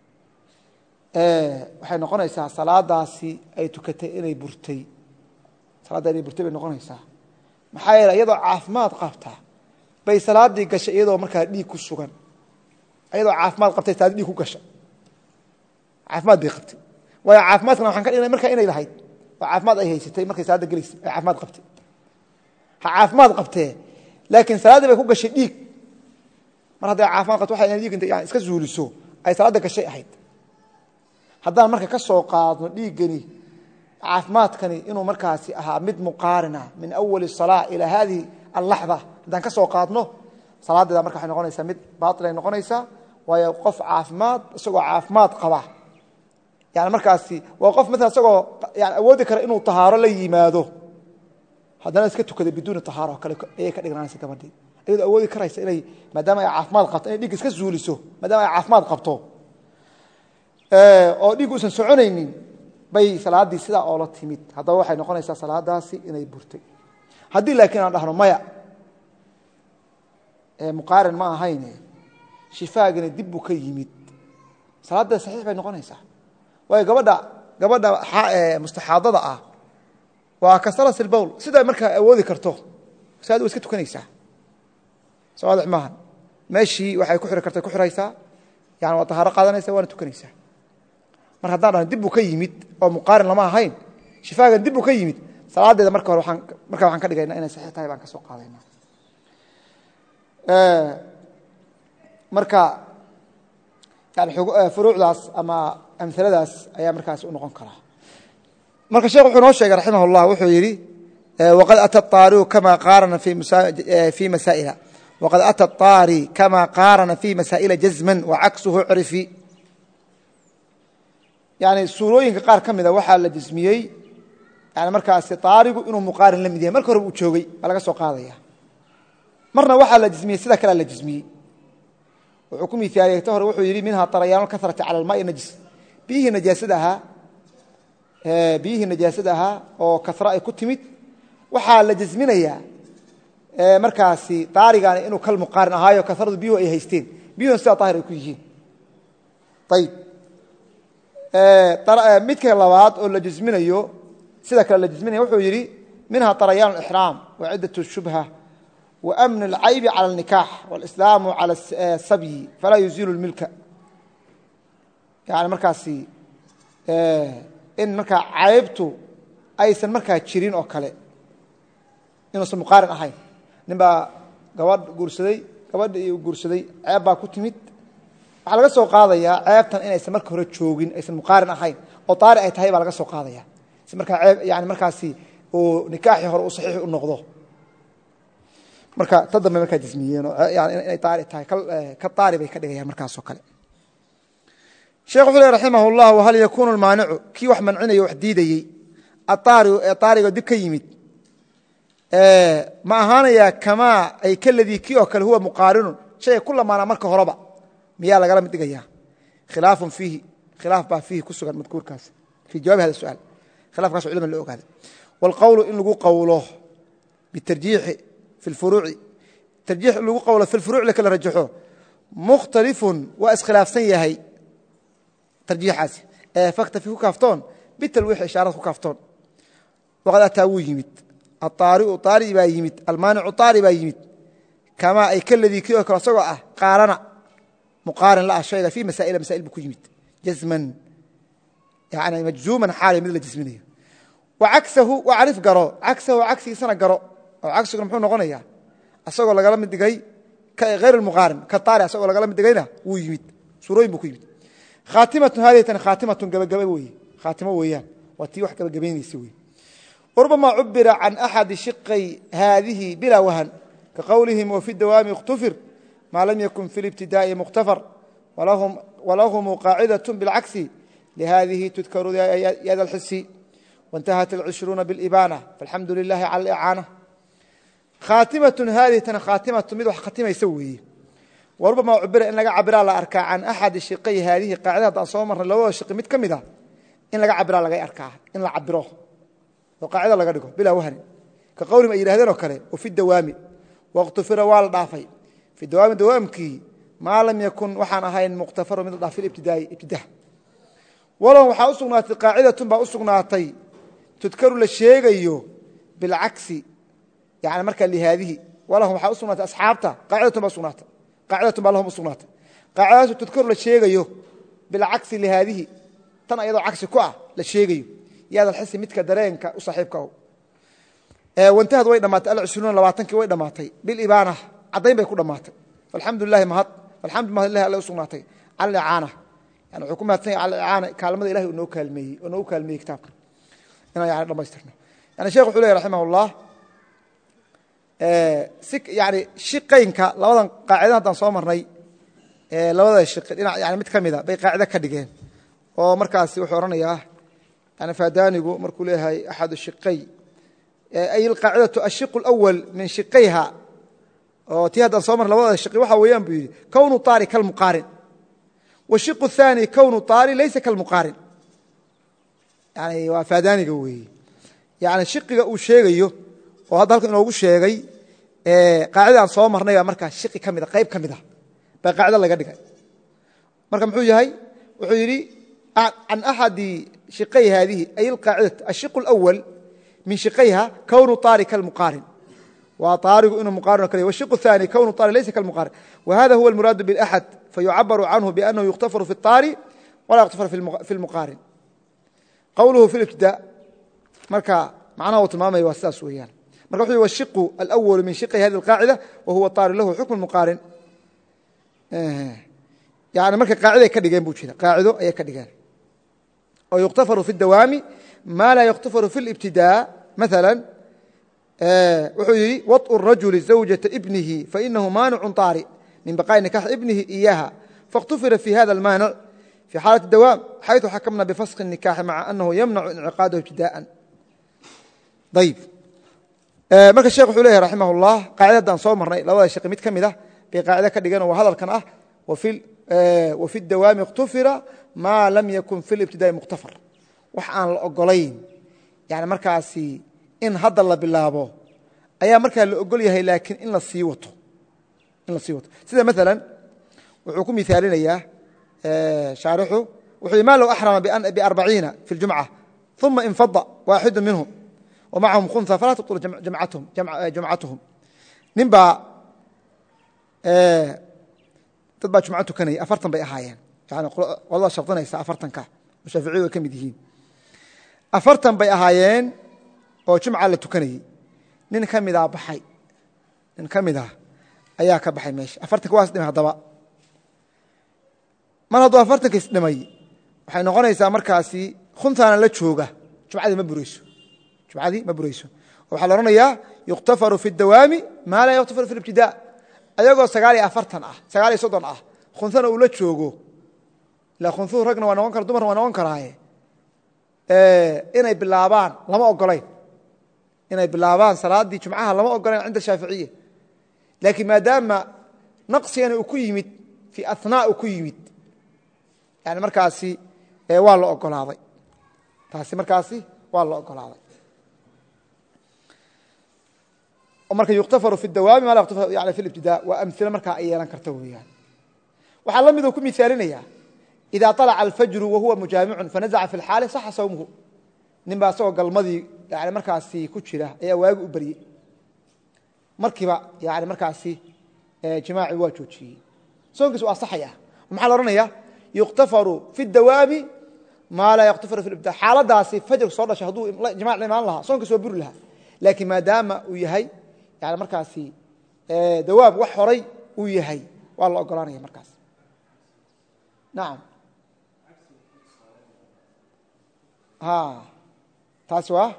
waxay noqonaysaa salaadaasi ay tukatay inay burtay salaadda inay burtay bay noqonaysaa maxaa yeele iyadoo caafimaad qabta bay salaaddii gashay iyadoo markaa dhiig ku sugan iyadoo caafimaad qabtay salaadii dhiig ku gasha caafimaad bay qabtay waayo caafimaadkana waxaan ka dhignay markaa inay lahayd oo caafimaad ay haysatay markay salaadda gelaysay ay caafimaad qabtay ha caafimaad qabtee laakiin salaaddii bay ku gashay dhiig mar hadday caafimaad qabto waxay dhiig inta iska zuuliso ay salaadda gashay ahayd haddaan marka ka soo qaadno dhiiggani caafimaadkani inuu markaasi ahaa mid muqaarina min awali salaa ilaa haadihi allaxda haddaan ka soo qaadno salaaddeeda marka waxay noqonaysaa mid baatil ay noqonaysaa waayo qof caafimaad isagoo caafimaad qaba yani markaasi waa qof maala isagoo yani awoodi kara inuu tahaaro la yimaado haddana iska tukada biduuni tahaaro kale ayay ka dhignaanaysa gabadhii iyadoo awoodi karaysa inay maadaama ay caafimaad qabto inay dhiig iska zuuliso maadaama ay caafimaad qabto oo dhiig uusan soconaynin bay salaaddii sidaa oola timid haddaba waxay noqonaysaa salaadaasi inay burtay haddii laakiin aan dhahno maya muqaarin ma ahayne shifaagani dib buu ka yimid salaadda saxiix bay noqonaysaa waayo gabadha mustaxaadada ah waa ka salasil bowl siday markaa awoodi karto salaad way iska tukanaysaa soo waadix maaha meeshii waxay ku xiri kartay ku xiraysaa yani waa tahaaro qaadanaysa waana tukanaysaa mar haddaan dhahno dib buu ka yimid oo muqaarin lama ahayn shifaagan dib buu ka yimid salaaddeeda marka hore waxaan ka dhigaynaa inay saxiix tahay baan ka soo qaadaynaa marka yani furuucdaas ama amiladaas ayaa markaas u noqon karaa marka sheekh wuxuu noo sheegay raximah اllah wuxuu yidhi waqad ata aariu kama qaarana fii masaa'ila waqad ata aari kama qaarana fii masaa'ila jazman wacaksuhu crifi yani suurooyinka qaar ka mida waxaa la jismiyey yani markaasi aarigu inuu muqaarin la mid yahay marka hore uu joogay baa laga soo qaadaya marna waxaa la jismiyey sida kalea la jismiyey wuxuu ku miaaliyey ta hore wuxuu yidhi minhaa tarayaan kasrati cala almaai najis biyihii najaasada ahaa oo kasra ay ku timid waxaa la jasminayaa markaasi daarigaani inuu kal muqaarin ahaayo kasradu biyuhu ay haysteen biyuhuna sidaa daahir ay ku yihiin ayib midka labaad oo la jasminayo sida kale la jasminaya wuxuu yidhi minhaa tarayaan alixraam wa ciddat shubha وأمن العyب على النكاح والإسلام على الsبي فlا يزيل المilka yani markaasi in markaa caybtu aysan markaa jirin oo kale inuusan muqaarin ahayn nin baa gabadh guursaday gabadhi u guursaday ceeb baa ku timid waxaa laga soo qaadayaa ceebtan inaysan marka hore joogin aysan muqaarin ahayn oo daari ay tahay baa laga soo qaadaya si markaa ceeb yani markaasi uu nikaaxii hore uu saxiix u noqdo marka ta dambe markaa jismiyeen inay daari tahay ka daari bay ka dhigayaan markaasoo kale sheekh wuxuu leh raximah اllah whal yakunu lmaanicu kii wax mancinayo wax diidayey daarigo dib ka yimid ma ahaanayaa kamaa ay kaladii kii oo kale huwa muqaarinun shayga ku lamaana marka horeba miyaa lagala mid dhigayaa khilaafun fiihi khilaaf baa fiihi ku sugan madkuurkaas fii jawaabi hada su'aal khilaafkaas culama la ogaaday wاlqowlu in lagu qowlo bitarjiixi في الفروع ترجيح lagu qowlo في الفروع la kala rajaxo mukhtalifun waa iskhilaafsan yahay tarjiixaasi faktafi ku kaaftoon bitalwiix ishaarad ku kaaftoon waqad ataa wuu yimid aطaariu طaari baa yimid almaanicu طaari baa yimid kamaa ay kaladii kii oo kale isagoo ah qaarana muqaarin la ah shayga fii masaa'ila masaa'il buu ku yimid jazman yani majzuuman xaali mid la jisminayo wacagsahu wacrif garo cagsahu cagsigiisana garo oo cagsiguna muxuu noqonayaa asagoo lagala mid dhigay hayr muqaarin ka taari asagoo lagala mid dhigayna wuu yimid suurooyin buu ku yimid khaatimatun haadihi tani khaatimatun gabagaba weye khaatimo weeyaan waa tii wax gabagabaynaysa weye وربما عبر عن أحد شقي هذه بلا وهن كقولهم وفي الدوام اغتفر ما لم يكن في الابتداء مغتفر ولهم قاعدة بالعكس لهذه تذكر يا ذا الحس وانتهت 20 بالإبانة فالحمد لله على الإعانة خاتمة هذه تنا خاتمة مid wax khatimaysa وربما عبر إن لقى عبر على أركع عن أحد شقي هذه قاعدة صومر لو شق مid كمذا إن لقى عبر على أركع إن لا عبره وقاعدة لقى دقه بلا وهن كقول ما يرهدنا وكله وفي الدوام وقت في روال ضعفي في الدوام دوامكي ما لم يكن وحنا هاي مغتفر من الضعف الابتدائي ابتداء ولو waxaa usugnaatay qaacidatun baa usugnaatay tudkaru la sheegayo bilcagsi yani marka lihaadihi walaw waxaa usugnaatay asxaabta qaacidatun baa usugnaatay qaacidatun baa lahum usugnaatay qaacidatu tudkaru la sheegayo bilcagsi lihaadihi tan ayadoo cagsi ku ah la sheegayo yaad alxisi midka dareenka u saaxiibka wantahad way dhamaatay al-20 way dhamaatay bil ibaana cadayn bay ku dhamaatay alxamdulillaah mahad alxamdulillaah alla usugnaatay alla aana يعني حكومة على الإعانة كلمة إلهي ونو كلمي كتابك أنا يعني لما يسترنا يعني شيخ حلي رحمه الله يعني شقين لوضع قاعدة تنصومرني لوضع الشق يعني متكملة بي قاعدة كدجين ومركز وحورنا إياه يعني فاداني مركو لها أحد الشقي أي القاعدة الشق الأول من شقيها وتيها تنصومر لوضع الشق وحويان بي كونه طاري كالمقارن والشق الثاني كون طاري ليس كالمقارن يعني وفاداني قوي يعني الشق uu sheegayo oo hadda halkan inoogu sheegay qaacida aan soo marnay marka shaqi kamida qayb kamida ba qaacida laga dhigay marka muxuu yahay wuxuu yiri an ahadi shiqay hadhihi ay alqaacida الشق الأول من شقيها كون طاري كالمقارن وطارق إنه مقارنة كليه والشق الثاني كون طاري ليس كالمقارن وهذا هو المراد بالأحد فيعبر عنه بأنه يغتفر في الطاري ولا يغتفر في المقارن قوله في الابتداء مركا معناه تماما يوساس ويان مركا هو الشق الأول من شق هذه القاعدة وهو الطاري له حكم المقارن يعني مركا قاعدة كدغان بوجيدا قاعدة أي كدغان أو يغتفر في الدوام ما لا يغتفر في الابتداء مثلا وحيري وطء الرجل زوجة ابنه فإنه مانع طارئ من بقاء نكاح ابنه إياها فاغتفر في هذا المانع في حالة الدوام حيث حكمنا بفسخ النكاح مع أنه يمنع انعقاده ابتداء طيب مركز الشيخ حليه رحمه الله قاعدة صومرنا لو الشيخ ميت كمده بقاعدة كدغان وهذا الكن وفي الدوام اغتفر ما لم يكن في الابتداء مغتفر وحان الأقلين يعني مركزي in hadda la bilaabo ayaa markaa la ogol yahay laakiin in la sii wato sida مثلا wuxuu ku miisaalinayaa shaarixu wuxuu ma law ahrama bi 40 في الجمعة ثم انفض واحد منهم ومعهم خنثى فلا تطول جمعتهم نبا تبا جمعته كني أفرتن bay ahaayeen yani wada shartanaysa afartanka shaafiiciga kamid yihiin afartan bay ahaayeen oo jumca la tukanayay nin kamida baxay ayaa ka baxay meesha afartanka waas dhimay hadaba mar hadduu afartanka isdhimay waxay noqonaysaa markaasi khuntaana la jooga jumcadii ma burayso waxaa la oranayaa yuqtafaru fi dawaami maa laa yuqtafaru fi ibtidaa ayagoo 39 ah khuntana uu la joogo la khuntuu ragna waa noqon kara dumar waa noqon karaaye inay bilaabaan lama ogolayn inay bilaabaan salaadii jumcaha lama ogolayn cinda shaaficiye laakiin maadaama naqsigana uu ku yimid fi athnaa uu ku yimid yani markaasi waa la ogolaaday taasi markaasi waa la ogolaaday marka yuqtafaru fi dawaami ma la yuqtafaru yani fi ibtidaa wa amthila marka ay yeelan karto weeyaan waxa la mid uu ku misaalinaya ida talaca al-fajr wa huwa mujaami'un fanaza'a fi al-hal sahha sawmuhu nin baa soo galmadii yani markaasi ku jira ayaa waagi u bariyay markiiba yani markaasi jimaaci waa joojiyay soonkiisu waa saxaya maxaa la oranayaa yuqtafaru fi dawaami ma la yuqtafaru fi al-ibtidaa xaaladaasi fajr soo dhashay haduu jimaac imaan lahaa soonkiisu waa buri lahaa laakiin maadaama uu yahay yani markaasi dawaab wax horay uu yahay waa la ogolaanaya markaas naam taasi waa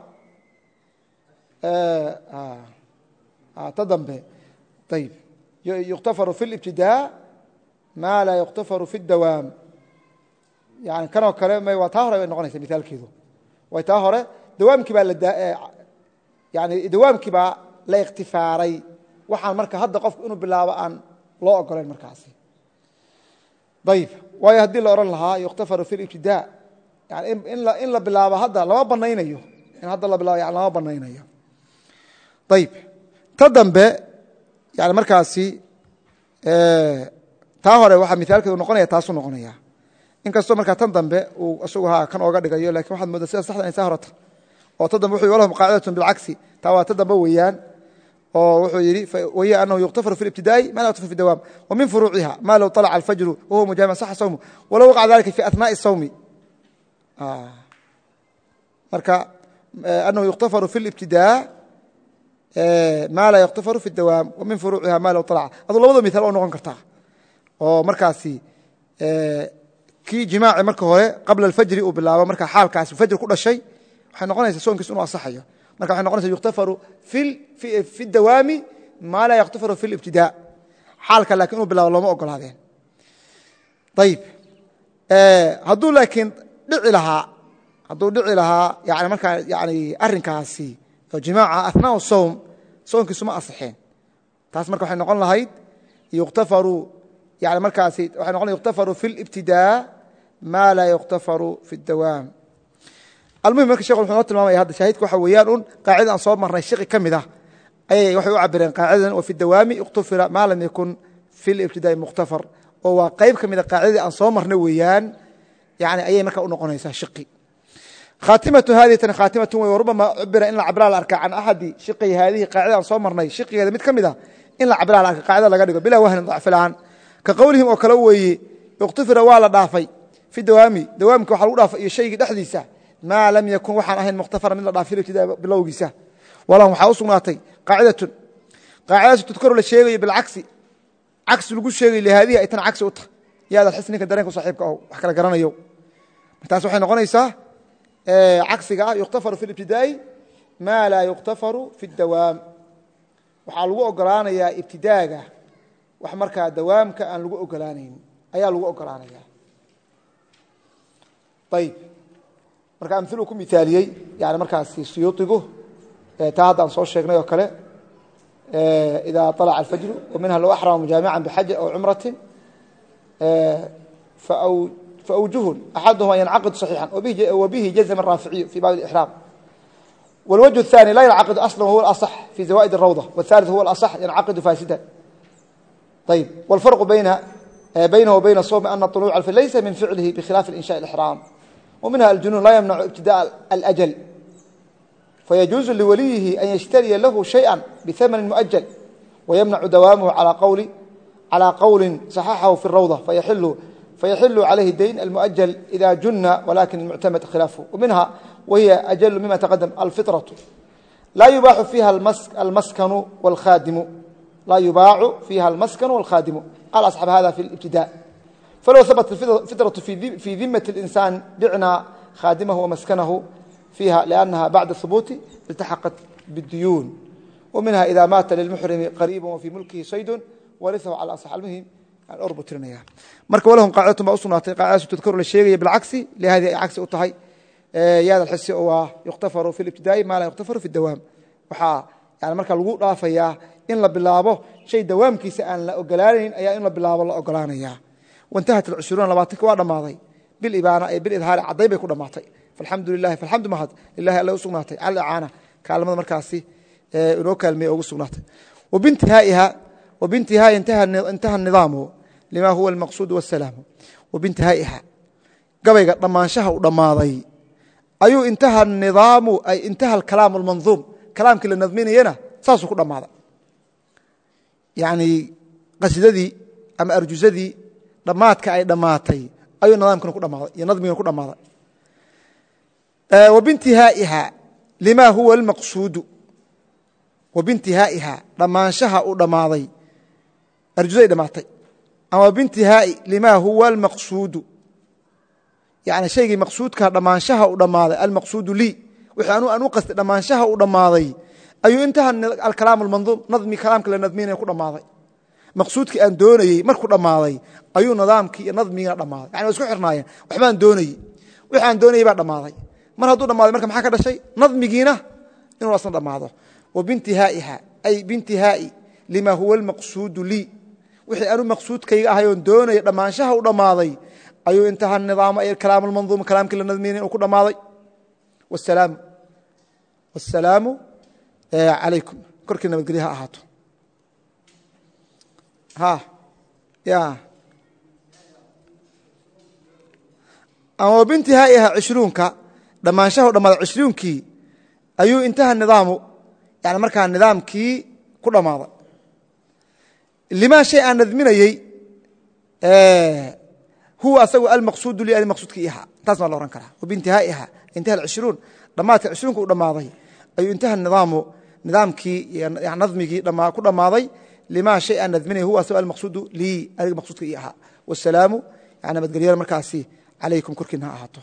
تدنبه طيب يغتفر في الابتداء ما لا يغتفر في الدوام yani kanoo kale waa taa hore bay noqonaysa mithaalkeedu way taa hore dawaamkii baa yani dawaamkii baa la ikhtifaaray waxaan marka hadda qofku inuu bilaabo aan loo ogolayn markaasi ayib waayo haddii la odhan lahaa yukhtafaru fi libtidaa yani in la bilaabo hadda lama banaynayo in hadda la bilaabo yani lama banaynayo ayib ta dambe yani markaasi taa hore waxaa mithaalkeedu noqonaya taasuu noqonaya inkastoo markaa tan dambe uu isagu kan ooga dhigayo lakin waxaad moodaa sida saxda inay saa horata oo ta dambe wuxuu walahum qaacidatun bilcagsi taa waa ta dambe weeyaan oo wuxuu yidhi wahiya anahu yukhtafaru fi libtidaa'i ma la yukhtafaru fi dawaam wa min furuuciha ma low طalaca alfajru wahuwa mujaamic saxa sawmu walow waqaca dalika fi ahnaaءi الsawmi marka anahu yukhtafaru fi libtidaa ma la yukhtafaru fi dawaam wa min furuuciha ma low طalaca aduu labada mithaal oo noqon kartaa oo markaasi kii jimaaci marka hore qabla alfajri uu bilaabo marka xaalkaasi fajr ku dhashay waxay noqonaysaa soonkiis inuu asaxayo marka waxay noqonaysa yukhtafaru fi dawaami ma laa yukhtafaru fi libtidaa xaalka laakiin inuu bilaabo looma ogolaadeen ayib hadduu laakiin dhici lahaa yani markaa yani arrinkaasi oo jimaaca ahnaa sowm soonkiisu ma asaxeen taas marka waxay noqon lahayd yukhtafaru yani markaasi waxay noqon yukhtafaru fi libtidaa ma laa yukhtafaru fi اdawaam almuhim marka shekh wuxuu noo tilmaamaya hadda shaahidka waxa weeyaan un qaacida aan soo marnay shiqi ka mid ah ayay waxay u cabireen qaacidadan wa fi dawaami ikhtufira maa lam yakun fi libtidaa'i mukhtafar oo waa qayb ka mid a qaacidadii aan soo marnay weeyaan yani ayay marka u noqonaysaa shiqi khaatimatu hadihi tani khaatimatun wey warubama cubira in la cabraa la arkaa can axadi shiqi haadihi qaacida aan soo marnay shiqigeeda mid ka mid ah in la cabraa la arka qaacida laga dhigo bilaa wahnin dacfi la'aan ka qowlihim oo kale weeye ikhtufira waa la dhaafay fi dawaami dawaamki waxa lagu dhaafay iyo shaygii dhexdiisa maa lam yakun waxaan ahayn mukhtafara mid la dhaafay ibtidaa bilowgiisa walahum waxaa u sugnaatay qaacidatun qaacidadaas tudkaru la sheegayo bilcagsi cagsi lagu sheegayo lihaadihi ay tan cagsi u tahay yaada xis ninka dareenka saaxiibka ah wax kala garanayo taas waxay noqonaysaa cagsiga ah yukhtafaru fi libtidaa'i maa laa yukhtafaru fi dawaam waxaa lagu ogolaanayaa ibtidaaga wax markaa dawaamka aan lagu ogolaanayn ayaa lagu ogolaanaya ayib marka amiluu ku miaaliyey yani markaasi suyuuigu taa hadda aan soo sheegnay oo kale ida طalaca alfajru waminha low axrama mujaamica bxaji aw cumrati faawjuhun axaduhuma yancaqid صaxiixan wabihi jazma raaficiyu fi baabi اlإxraam wاlwجه الثاني laa yancaqidu asla wahuwa aصx fi zawa'id الrawضة wالثالث huwa aصx yancaqidu faasidan ayb wاlfarqu baynahu wa bayna الsawmi ana طuluuca alfajr laysa min ficlihi bkhilafi inshaء الإxraam ومنها الجنون لا يمنع ابتداء الأجل فيجوز لوليه أن يشتري له شيئا بثمن مؤجل ويمنع دوامه على قول صححه في الروضة فيحل عليه الدين المؤجل إذا جن ولكن المعتمد خلافه ومنها وهي أجل مما تقدم الفطرة لا يباع فيها المسكن والخادم قال أصحاب هذا في الابتداء فلو ثبت الفطرة في ذمة الإنسان بعنا خادمه ومسكنه فيها لأنها بعد الثبوت التحقت بالديون ومنها إذا مات للمحرم قريب وفي ملكه صيد ورثه على أصح المهم الأرب ترنيا marka walahum qaacidatun baa u sugnaatay qaacidadaas tudkaru la sheegaya bilcagsi lihadii ay cagsi u tahay yaada alxisi oo ah yukhtafaru fi libtidaa'i maa laa yukhtafaru fi dawaam waxaa yani marka lagu dhaafayaa in la bilaabo shay dawaamkiisa aan la ogolaanayn ayaa in la bilaabo la ogolaanayaa waintahat alcishruuna labaatanka waa dhammaaday bilibaana ee bilidhaari caddayn bay ku dhammaatay falxamdu lilahi falxamdu mahad lilahi alla u sugnaatay cala icaana kaalmada markaasi inoo kaalmeeye ugu sugnaatay wabintihaa'i intaha nidaamu lima huwa almaqsuud wasalaamu wabintihaa'iha gabayga dhammaanshaha u dhammaaday ayuu intaha nidaamu ay intaha alkalaamu almanduum kalaamkii la nadminayana saasuu ku dhammaaday yani qasidadii ama arjusadii dhammaadka ay dhammaatay ayuu nidaamkana ku dhammaaday iyo nadmigana ku dhammaaday wabintihaa'iha lima huwa almaqsuudu wabintihaa'iha dhammaanshaha u dhammaaday arjusaday dhammaatay ama wabintihaa'i lima huwa almaqsuudu yani shaygii maqsuudka dhammaanshaha u dhammaaday almaqsuudu lii wixii anu qastay dhammaanshaha u dhammaaday ayuu intaha alkalaam almanduum nadmi kalaamka la nadminaya ku dhammaaday maqsuudkii aan doonayey markuu dhammaaday ayuu nidaamkii iyo nadmigiina dhammaaday yani waa isku xirnaayeen waxbaan doonayey wixii aan doonayey baa dhammaaday mar hadduu dhammaaday marka maxaa ka dhashay nadmigiina inuu asna dhammaado wabintihaa'iha ay bintihaa'i lima huwa almaqsuudu lii wixii aanu maqsuudkayga ahay oon doonaya dhammaanshaha u dhammaaday ayuu intaha nidaamo ay kalaam almanduum kalaamkii la nadmiyey uu ku dhammaaday wasalaamu calaykum korkii nabadgelyo ha ahaato ama bintihaa'iha 20ka dhammaanshaha u dhammaaday 20kii ayuu intaha nidaamu yani markaa nidaamkii ku dhammaaday limaa shay aan nadminayey huwa asagu almaqsuudu li maqsuudkii ahaa taas baa la ohan karaa wabintihaa'iha intaha 20 dhammaadka 20ka u dhammaaday ayuu intaha nidaamu nidaamkii nadmigii ku dhammaaday limaa shay aan nadminayey huwa asagu almaqsuudu lii aniga maqsuudka ii ahaa wasalaamu yani nabadgelyada markaasi calaykum korkiina ha ahaato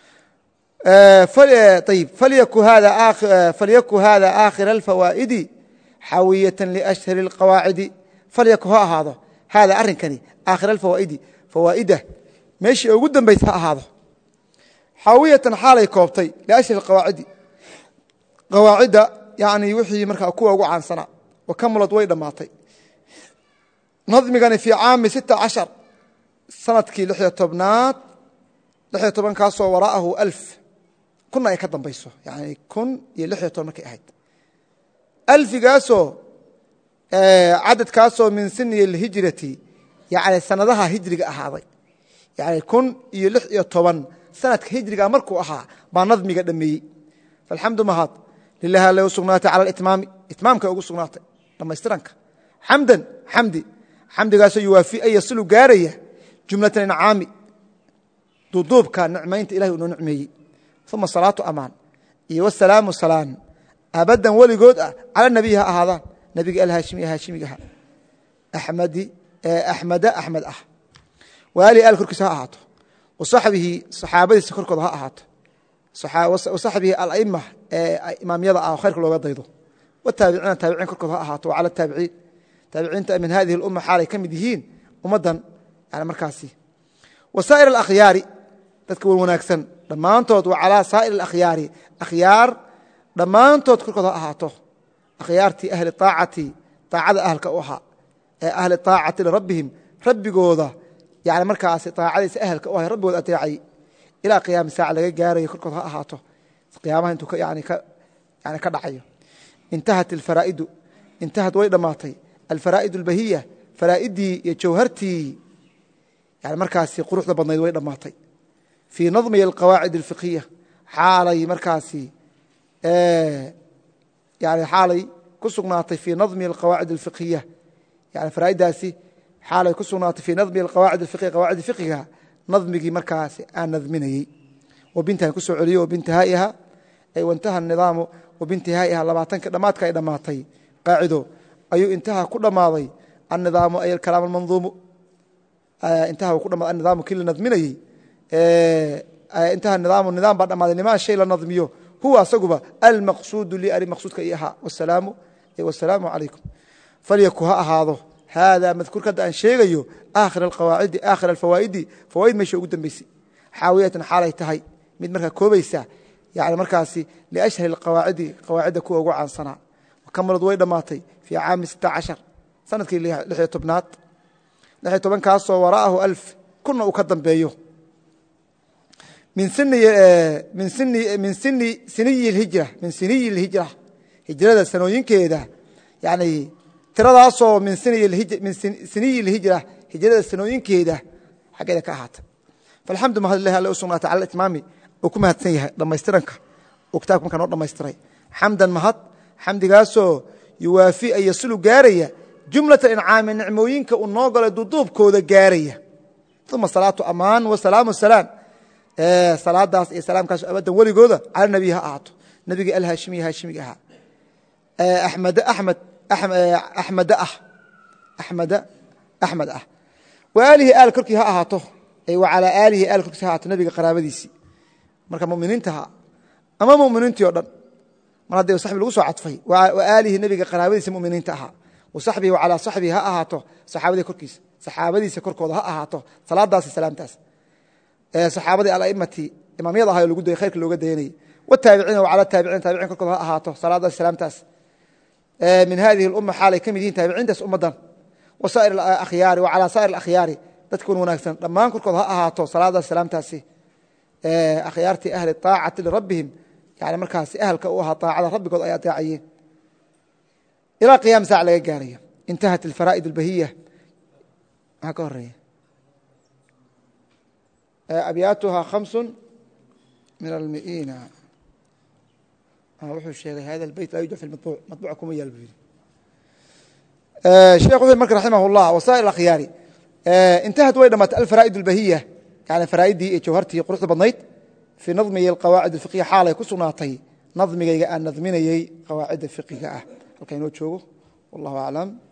طيب فليك هذا آخر الفوائد حاوية لأشهر القواعد فليك هذا أرنكني آخر الفوائد فوائده ماشي وجودا بيت هذا حاوية حالي كوبتي لأشهر القواعد قواعد يعني وحي مركا كوا وعن سنة وكملت ويدا ماطي نظمي كان في عام 16 سنة كي لحية طبنات لحية طبن كاسو وراءه 1000 كنا يكدن بيسو يعني كن يلحية طبن مركي أهيد 1000 كاسو عدد كاسو من سن الهجرة يعني سندها هجرة أهاضي يعني كن يلحية طبن سنة هجرة مركو أها ما نظمي قدمي فالحمد مهات لله لا يسقنات على الإتمام إتمامك أقول سقنات لما يسترنك حمدي قاسو يوافي أي يصلوا قارية جملة نعامي دوب كان نعمين إلهي ونعمي ثم صلاة أمان والسلام والسلام أبدا ولي قد على النبي هذا نبي الهاشمي أحمد وآلي آل كركس هاهاته وصحبه صحابي سكركض هاهاته وصحبه الأئمة إمام يضع خير كل وقت ضيضه والتابعين كركض هاهاته وعلى التابعين من هذه الأمة حالي كم يدهين ومدن على مركاسي وسائر الأخيار تذكر وناكسن لما أنتود وعلى سائر الأخيار أخيار لما أنتود كركض هاهاته أخيارتي أهل طاعة أهل كأوها أهل طاعة لربهم ربي قوضة يعني مركاسي طاعة أهل كأوها ربي قوضة أتيعي إلى قيام الساعة لغاية جاري كركض هاهاته قيامها انتو يعني كدعي انتهت ويدا ماطي الفرائد البهية فرائدي يجوهرتي يعني مركاسي قروح بدنيد ويدا ماطي في نظم القواعد الفقهية حالي مركاسي يعني حالي كسقناطي في نظم القواعد الفقهية يعني فرائداسي حالي كسقناطي في نظم القواعد الفقهية قواعد فقهها نظمي مركاسي أن نظميني وبنتها كسو عليا وبنتهائها أي وانتهى النظام وبنتهائها لبعتن كدماتك إذا ماطي قاعده أي انتهى كل ماضي النظام أي الكلام المنظوم انتهى كل ما النظام كل نظميني انتهى النظام بعد ما لما الشيء لنظميه هو سقبه المقصود لأري مقصودك إياها والسلام عليكم فليكن هذا مذكور كذا أن شيء آخر القواعد آخر الفوائد فوائد ما يشوف قدام بيسي حاوية حالة تهي من مركز كوبيسة يعني مركزي لأشهر القواعد قواعد كوا عن صنع وكمل ضوي دماطي في عام 16 سنة كي لحية طبنات لحية طبن كاسو وراءه 1000 كنا أقدم بيه من سني الهجرة هجرة سنوين كده يعني ترى راسه من سني الهجرة هجرة سنوين كده حاجة كهات فالحمد لله الله سبحانه وتعالى إتمامي وكما هتسيها لما يسترنك وكتابكم كانوا لما يستري حمدا مهد حمد قاسو يوافي أي يصلوا جارية جملة إنعام نعموين كأنوغل دوب كودة جارية ثم صلاة أمان وسلام والسلام صلاة داس سلام كاسو أبدا ولي قودة على النبي أعطوا نبي الهاشمي أحمد وآله آل كركي هاهاته وعلى آله آل كركي هاهاته نبي قرابديسي marka muuminiintaha ama muuminiintii oo dhan mar haday saxib lagu soo cadfay wa aalihi nabiga qaraabadiisa muuminiinta aha wasaxbihi wacalaa saxbihi ha ahaato saxaabadiisa korkooda ha ahaato salaadaasi salaamtaas saxaabadii alaimati imaamyada ahay oo lagu dayay khayrka looga dayanayay wataabiciina wacala taabiciin taabiciin korkooda ha ahaato salaadaasi salaamtaas min hadihi اlumma xaalay ka mid yihiin taabiciintaas ummaddan wasaa'ir akhyaari wacalaa saa'ir akhyaari dadka wan wanaagsan dhammaan korkooda ha ahaato salaadaasi salaamtaasi akhyaartii ahli aacati lirabbihim yani markaasi ahalka u ahaa aacada rabbigood ay adeecayeen ilaa qiyaam saac laga gaarayo intahat alfaraa'id albahiya maxaa ka horeeya abyaatuha khamsu min almi'iina wuxuu sheegay hada albeyt laa yujad fi mabuuc mabuuca kuma yaal buu yidhi sheekh wuxuu marka raximah اllah wasaa'ir akhyaari intahat way dhamaatay alfaraa'id albahiya yani faraa'iddii iyo jawhartii quruxda badnayd fii nadmiyi alqawaacid alfiqhiya xaalay ku sugnaatay nadmigayga aan nadminayey qawaacidda fiqiga ah halkaa inoo joogo wallahu aclam